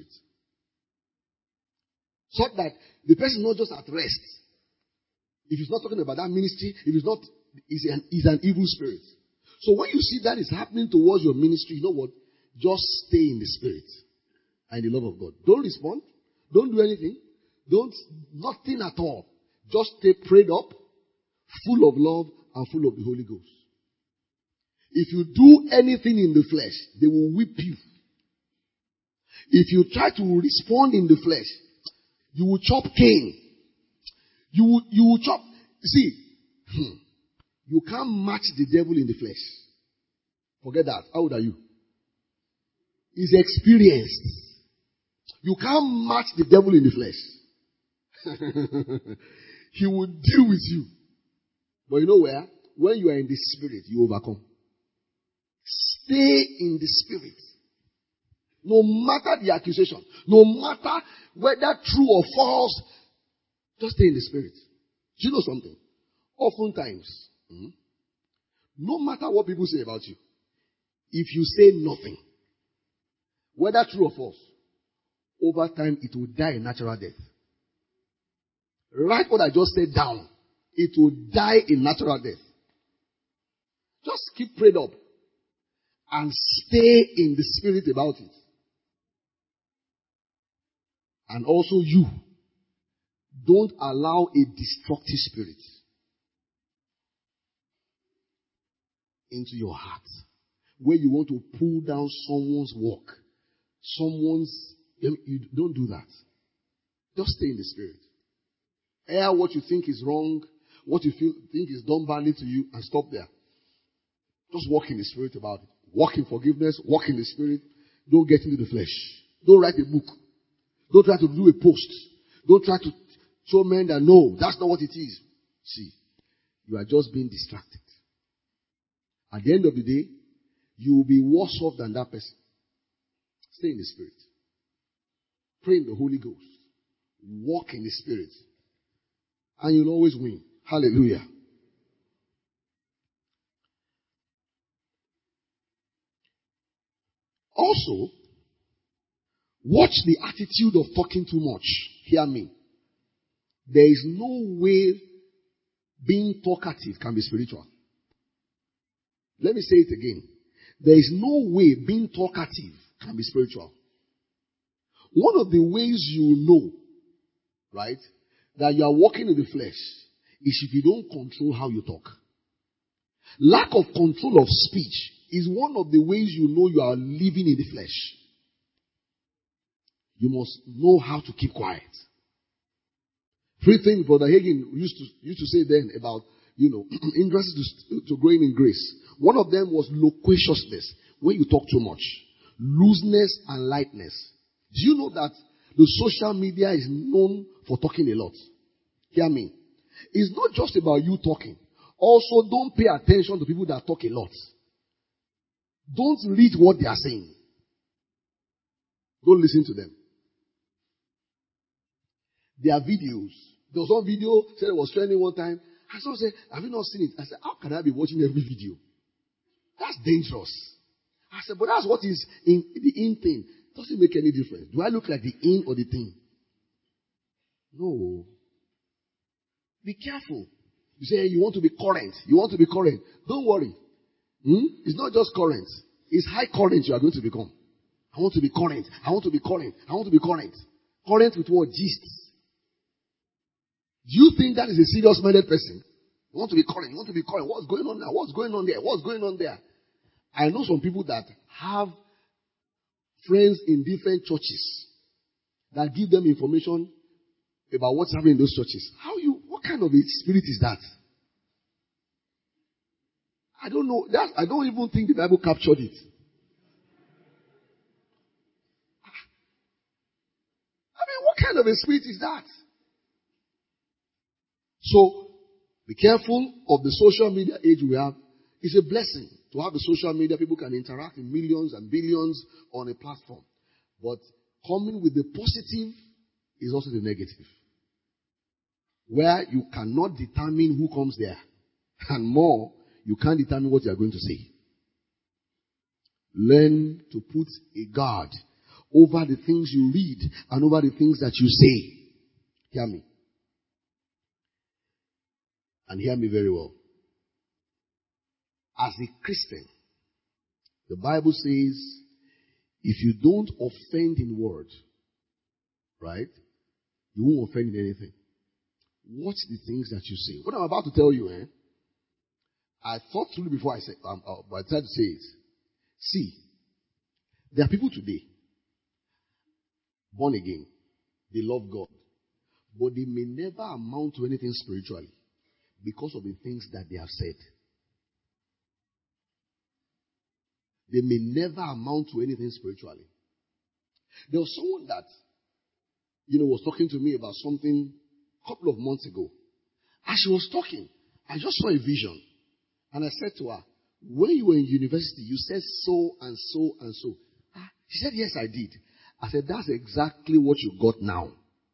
A: So that the person is not just at rest. If he's not talking about that ministry, if he's not, he's an, he's an evil spirit. So when you see that is happening towards your ministry, you know what? Just stay in the spirit and the love of God. Don't respond. Don't do anything. Don't, nothing at all. Just stay prayed up, full of love and full of the Holy Ghost. If you do anything in the flesh, they will whip you. If you try to respond in the flesh, you will chop cane. You will, you will chop. See, hmm, you can't match the devil in the flesh. Forget that. How old are you? He's experienced. You can't match the devil in the flesh. He will deal with you. But you know where? When you are in the spirit, you overcome. Stay in the spirit. No matter the accusation, no matter whether true or false, just stay in the spirit. Do you know something? Oftentimes, hmm, no matter what people say about you, if you say nothing, whether true or false, over time it will die a natural death. Write what I just said down. It will die a natural death. Just keep prayed up and stay in the spirit about it. And also you, don't allow a destructive spirit into your heart where you want to pull down someone's work, someone's, you don't do that. Just stay in the spirit. Air what you think is wrong, what you feel, think is done badly to you, and stop there. Just walk in the spirit about it. Walk in forgiveness, walk in the spirit. Don't get into the flesh. Don't write a book. Don't try to do a post. Don't try to show men that no, that's not what it is. See, you are just being distracted. At the end of the day, you will be worse off than that person. Stay in the spirit. Pray in the Holy Ghost. Walk in the spirit. And you'll always win. Hallelujah. Also, watch the attitude of talking too much. Hear me. There is no way being talkative can be spiritual. Let me say it again. There is no way being talkative can be spiritual. One of the ways you know, right, that you are walking in the flesh is if you don't control how you talk. Lack of control of speech is one of the ways you know you are living in the flesh. You must know how to keep quiet. Three things Brother Hagin used to used to say then about, you know, hindrances to, to growing in grace. One of them was loquaciousness, when you talk too much. Looseness and lightness. Do you know that the social media is known for talking a lot? Hear me. It's not just about you talking. Also, don't pay attention to people that talk a lot. Don't read what they are saying. Don't listen to them. Their videos. There was one video said it was trending one time. I saw say, have you not seen it? I said, how can I be watching every video? That's dangerous. I said, but that's what is in the in thing. Doesn't make any difference. Do I look like the in or the thing? No. Be careful. You say you want to be current. You want to be current. Don't worry. Hmm? It's not just current. It's high current you are going to become. I want to be current. I want to be current. I want to be current. Current with what? Gists. Do you think that is a serious-minded person? You want to be current. You want to be current. What's going on now? What's going on there? What's going on there? I know some people that have friends in different churches that give them information about what's happening in those churches. How you, what kind of a spirit is that? I don't know. That, I don't even think the Bible captured it. I mean, what kind of a spirit is that? So, be careful of the social media age we have. It's a blessing to have the social media. People can interact in millions and billions on a platform. But coming with the positive is also the negative. Where you cannot determine who comes there. And more, you can't determine what you are going to say. Learn to put a guard over the things you read and over the things that you say. Hear me. And hear me very well. As a Christian, the Bible says, if you don't offend in word, right, you won't offend in anything. Watch the things that you say. What I'm about to tell you, eh, I thought through before I said, um, uh, but I tried to say it. See, there are people today, born again, they love God, but they may never amount to anything spiritually because of the things that they have said. They may never amount to anything spiritually. There was someone that, you know, was talking to me about something a couple of months ago. As she was talking, I just saw a vision. And I said to her, when you were in university, you said so and so and so. Ah, she said, yes, I did. I said, that's exactly what you got now.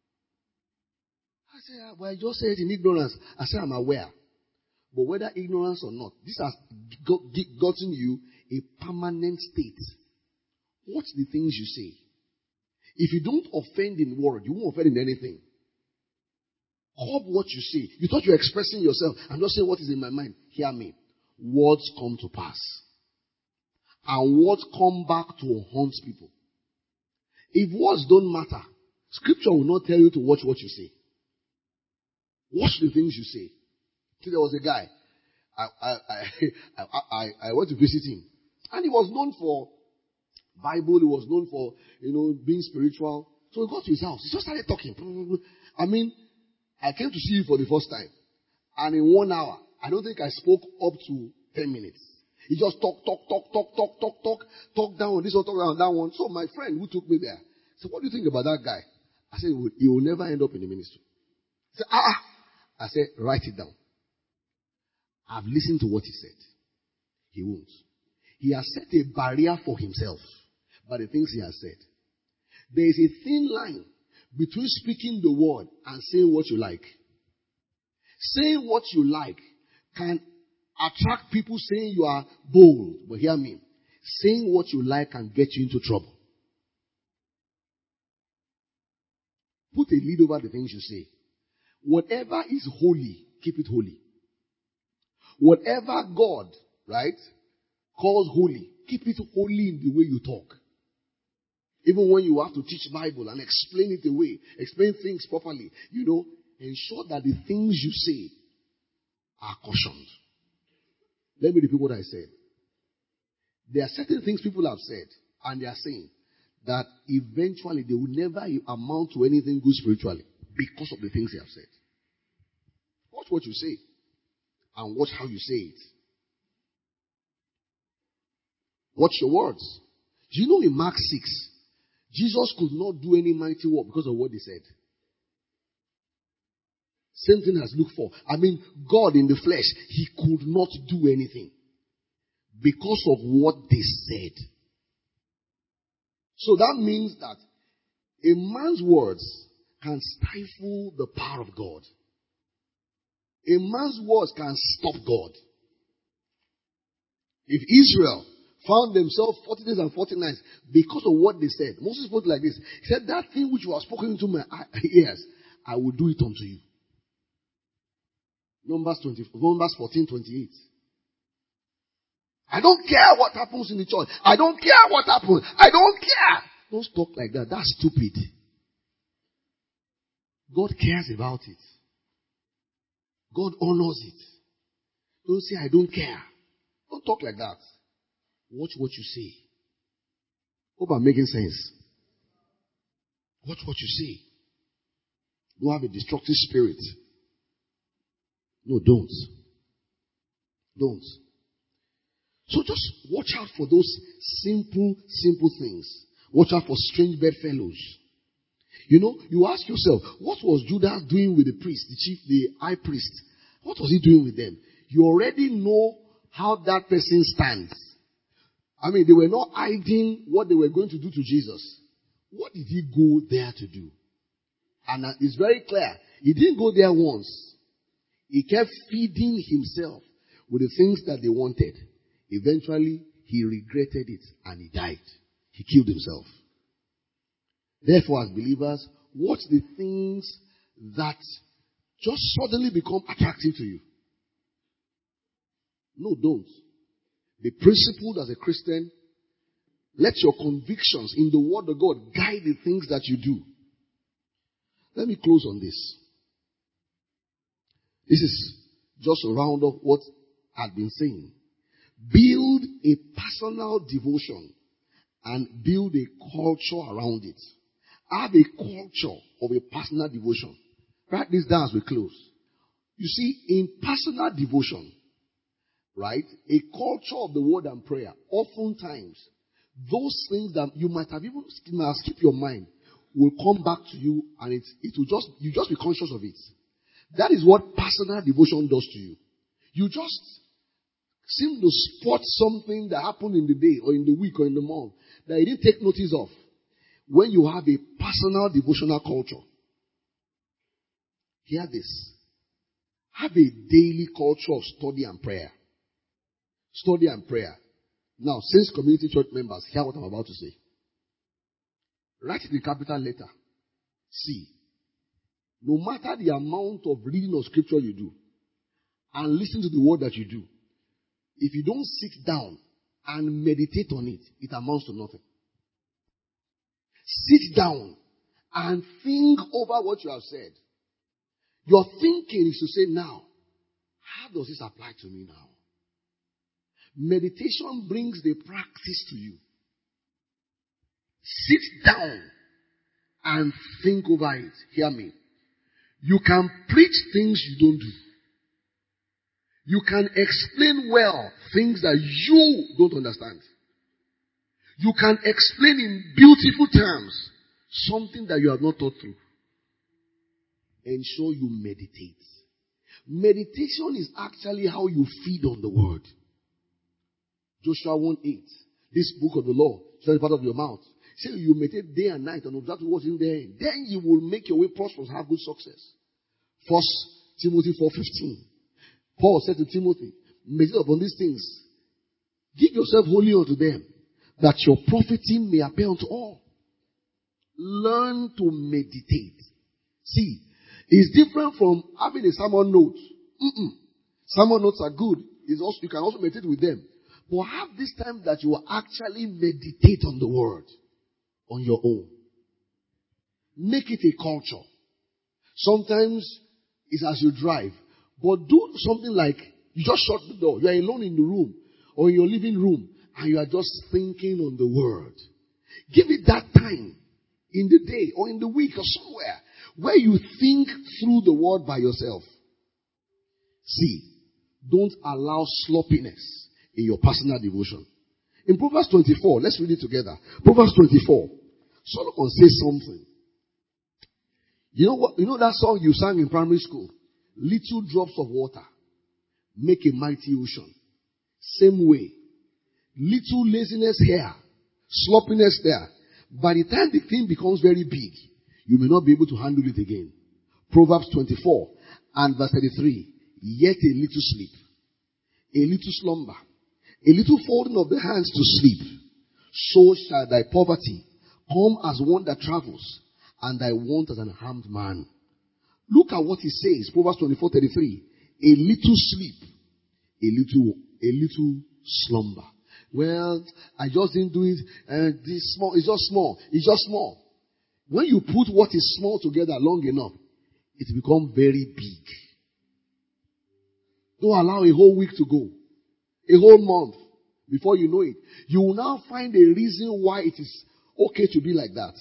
A: I said, ah, well, I just said it in ignorance. I said, I'm aware. But whether ignorance or not, this has gotten you a permanent state. Watch the things you say. If you don't offend in word, you won't offend in anything. Curb what you say. You thought you were expressing yourself. I'm just saying what is in my mind. Hear me. Words come to pass. And words come back to haunt people. If words don't matter, scripture will not tell you to watch what you say. Watch the things you say. See, there was a guy. I, I, I, I, I went to visit him. And he was known for Bible. He was known for, you know, being spiritual. So he got to his house. He just started talking. I mean, I came to see you for the first time. And in one hour, I don't think I spoke up to ten minutes. He just talk, talk, talk, talk, talk, talk, talk, talk down on this one, talk down on that one. So my friend who took me there said, what do you think about that guy? I said, he will never end up in the ministry. He said, ah, ah. I said, write it down. I've listened to what he said. He won't. He has set a barrier for himself by the things he has said. There is a thin line between speaking the word and saying what you like. Saying what you like can attract people saying you are bold. But hear me. Saying what you like can get you into trouble. Put a lid over the things you say. Whatever is holy, keep it holy. Whatever God, right, calls holy, keep it holy in the way you talk. Even when you have to teach Bible and explain it away, explain things properly, you know, ensure that the things you say are cautioned. Let me repeat what I said. There are certain things people have said and they are saying that eventually they will never amount to anything good spiritually because of the things they have said. Watch what you say and watch how you say it. Watch your words. Do you know in Mark six, Jesus could not do any mighty work because of what they said. Same thing as Luke four. I mean, God in the flesh, he could not do anything because of what they said. So that means that a man's words can stifle the power of God. A man's words can stop God. If Israel found themselves forty days and forty nights because of what they said, Moses spoke like this. He said, that thing which was spoken into my ears, I will do it unto you. Numbers twenty, Numbers fourteen twenty-eight. I don't care what happens in the church. I don't care what happens. I don't care. Don't talk like that. That's stupid. God cares about it. God honors it. Don't say, I don't care. Don't talk like that. Watch what you say. Hope I'm making sense. Watch what you say. Don't have a destructive spirit. No, don't. Don't. So just watch out for those simple, simple things. Watch out for strange bedfellows. You know, you ask yourself, what was Judas doing with the priest, the chief, the high priest? What was he doing with them? You already know how that person stands. I mean, they were not hiding what they were going to do to Jesus. What did he go there to do? And it's very clear. He didn't go there once. He kept feeding himself with the things that they wanted. Eventually, he regretted it and he died. He killed himself. Therefore, as believers, watch the things that just suddenly become attractive to you. No, don't. Be principled as a Christian. Let your convictions in the Word of God guide the things that you do. Let me close on this. This is just a round of what I've been saying. Build a personal devotion and build a culture around it. Have a culture of a personal devotion. Write this down as we close. You see, in personal devotion, right, a culture of the word and prayer, oftentimes, those things that you might have even skip your mind will come back to you, and it, it will just, you just be conscious of it. That is what personal devotion does to you. You just seem to spot something that happened in the day or in the week or in the month that you didn't take notice of. When you have a personal devotional culture, hear this. Have a daily culture of study and prayer. Study and prayer. Now, since community church members, hear what I'm about to say. Write it in capital letter. C. No matter the amount of reading of scripture you do, and listen to the word that you do, if you don't sit down and meditate on it, it amounts to nothing. Sit down and think over what you have said. Your thinking is to say, now, how does this apply to me now? Meditation brings the practice to you. Sit down and think over it. Hear me. You can preach things you don't do. You can explain well things that you don't understand. You can explain in beautiful terms something that you have not thought through. Ensure you meditate. Meditation is actually how you feed on the word. Joshua one eight. This book of the law shall be part of your mouth. Say you meditate day and night and observe what's in there. Then you will make your way prosperous and have good success. First Timothy four fifteen. Paul said to Timothy, meditate upon these things. Give yourself wholly unto them, that your profiting may appear unto all. Learn to meditate. See, it's different from having a sermon note. Mm-mm. Sermon notes are good. It's also, you can also meditate with them. But have this time that you will actually meditate on the word on your own. Make it a culture. Sometimes it's as you drive. But do something like you just shut the door. You are alone in the room or in your living room and you are just thinking on the word. Give it that time in the day or in the week or somewhere where you think through the word by yourself. See, don't allow sloppiness in your personal devotion. In Proverbs twenty-four, let's read it together. Proverbs twenty-four. Solomon says something. You know what? You know that song you sang in primary school? little drops of water make a mighty ocean. Same way, little laziness here, sloppiness there. By the time the thing becomes very big, you may not be able to handle it again. Proverbs twenty-four and verse thirty-three. Yet a little sleep, a little slumber, a little folding of the hands to sleep, so shall thy poverty come as one that travels, and thy want as an armed man. Look at what he says, Proverbs twenty-four thirty-three. A little sleep, a little, a little slumber. Well, I just didn't do it, and this small, it's just small, it's just small. When you put what is small together long enough, it becomes very big. Don't allow a whole week to go, a whole month, before you know it. You will now find a reason why it is okay to be like that.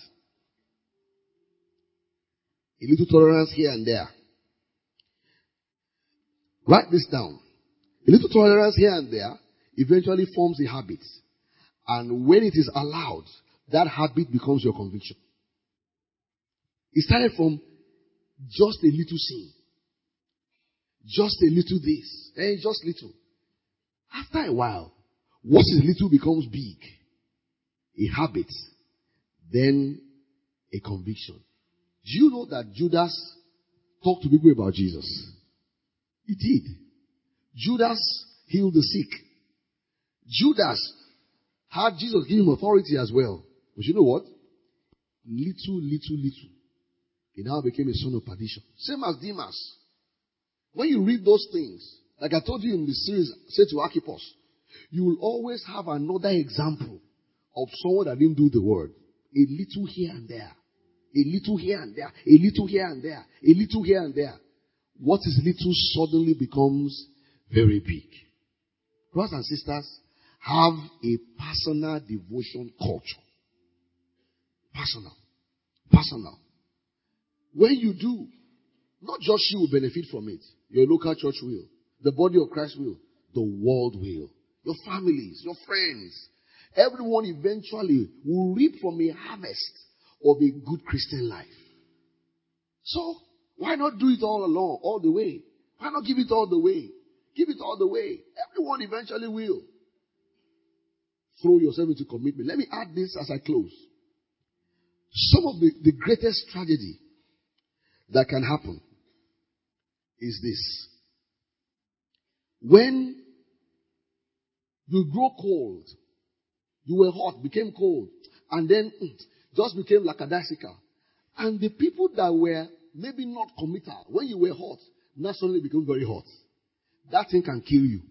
A: A little tolerance here and there. Write this down. A little tolerance here and there eventually forms a habit. And when it is allowed, that habit becomes your conviction. It started from just a little sin. Just a little this. Eh, just little. After a while, what is little becomes big. A habit. Then a conviction. Do you know that Judas talked to people about Jesus? He did. Judas healed the sick. Judas had Jesus give him authority as well. But you know what? Little, little, little. He now became a son of perdition. Same as Demas. When you read those things, like I told you in the series, say to Archippus, you will always have another example of someone that didn't do the word. A little here and there. A little here and there. A little here and there. A little here and there. What is little suddenly becomes very big. Brothers and sisters, have a personal devotion culture. Personal. Personal. When you do, not just you will benefit from it. Your local church will. The body of Christ will. The world will. Your families, your friends. Everyone eventually will reap from a harvest of a good Christian life. So, why not do it all along, all the way? Why not give it all the way? Give it all the way. Everyone eventually will. Throw yourself into commitment. Let me add this as I close. Some of the, the greatest tragedy that can happen is this. When you grow cold, you were hot, became cold, and then just became lackadaisical. And the people that were maybe not committed, when you were hot, now suddenly become very hot. That thing can kill you.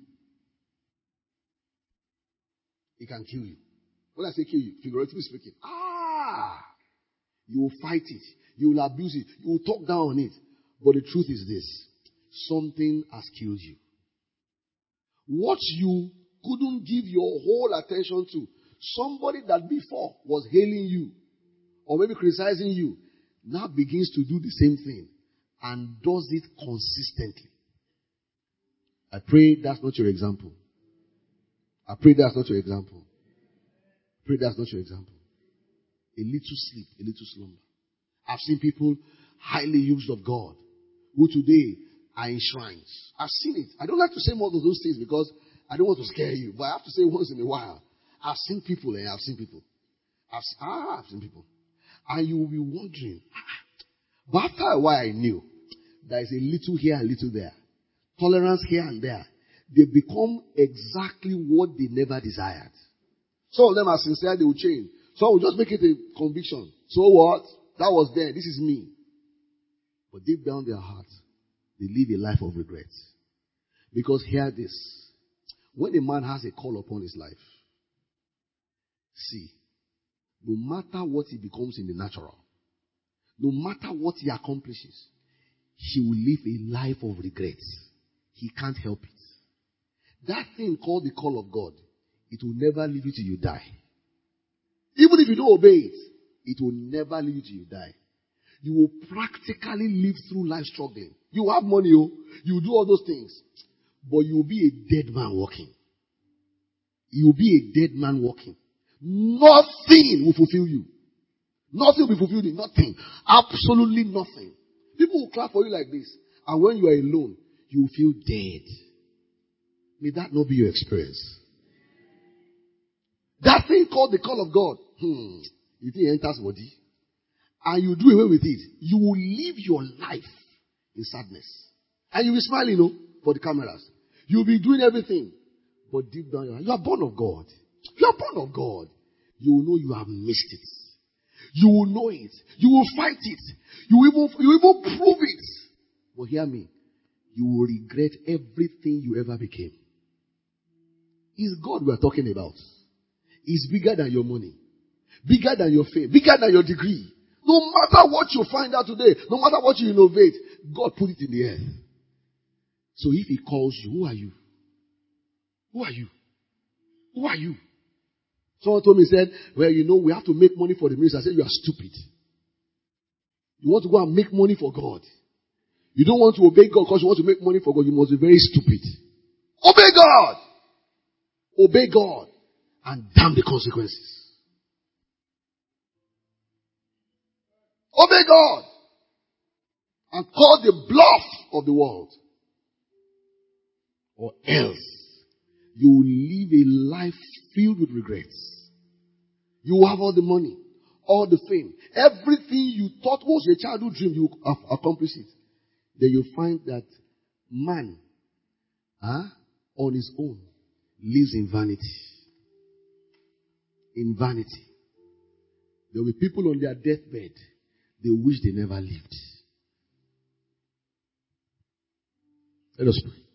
A: It can kill you. When I say kill you, figuratively speaking, ah, you will fight it. You will abuse it. You will talk down on it. But the truth is this. Something has killed you. What you couldn't give your whole attention to, somebody that before was hailing you or maybe criticizing you, now begins to do the same thing and does it consistently. I pray that's not your example. I pray that's not your example. I pray that's not your example. A little sleep, a little slumber. I've seen people highly used of God who today are in shrines. I've seen it. I don't like to say more of those things because I don't want to scare you, but I have to say once in a while. I've seen people and I've seen people. I've, ah, I've seen people. And you will be wondering. Ah. But after a while I knew there is a little here, a little there. Tolerance here and there. They become exactly what they never desired. Some of them are sincere, they will change. Some will just make it a conviction. So what? That was there. This is me. But deep down their hearts, they live a life of regret. Because hear this. When a man has a call upon his life, see, no matter what he becomes in the natural, no matter what he accomplishes, he will live a life of regrets. He can't help it. That thing called the call of God, it will never leave you till you die. Even if you don't obey it, it will never leave you till you die. You will practically live through life struggling. You will have money, oh, you will do all those things. But you will be a dead man walking. You will be a dead man walking. Nothing will fulfill you. Nothing will be fulfilled in nothing. Absolutely nothing. People will clap for you like this. And when you are alone, you feel dead. May that not be your experience. That thing called the call of God, hmm, if it enters body, and you do away with it, you will live your life in sadness. And you will smile, you know, for the cameras. You will be doing everything. But deep down, you are born of God. You are born of God. You will know you have missed it. You will know it. You will fight it. You will even, you will even prove it. But hear me. You will regret everything you ever became. It's God we are talking about. It's bigger than your money. Bigger than your fame. Bigger than your degree. No matter what you find out today, no matter what you innovate, God put it in the earth. So if He calls you, who are you? Who are you? Who are you? Someone told me, said, well, you know, we have to make money for the ministry. I said, you are stupid. You want to go and make money for God. You don't want to obey God because you want to make money for God. You must be very stupid. Obey God. Obey God. And damn the consequences. Obey God. And call the bluff of the world. Or else, you will live a life filled with regrets. You will have all the money, all the fame. Everything you thought was a childhood dream, you have accomplished it. Then you find that man, huh, on his own, lives in vanity. In vanity. There will be people on their deathbed. They wish they never lived. Let us pray.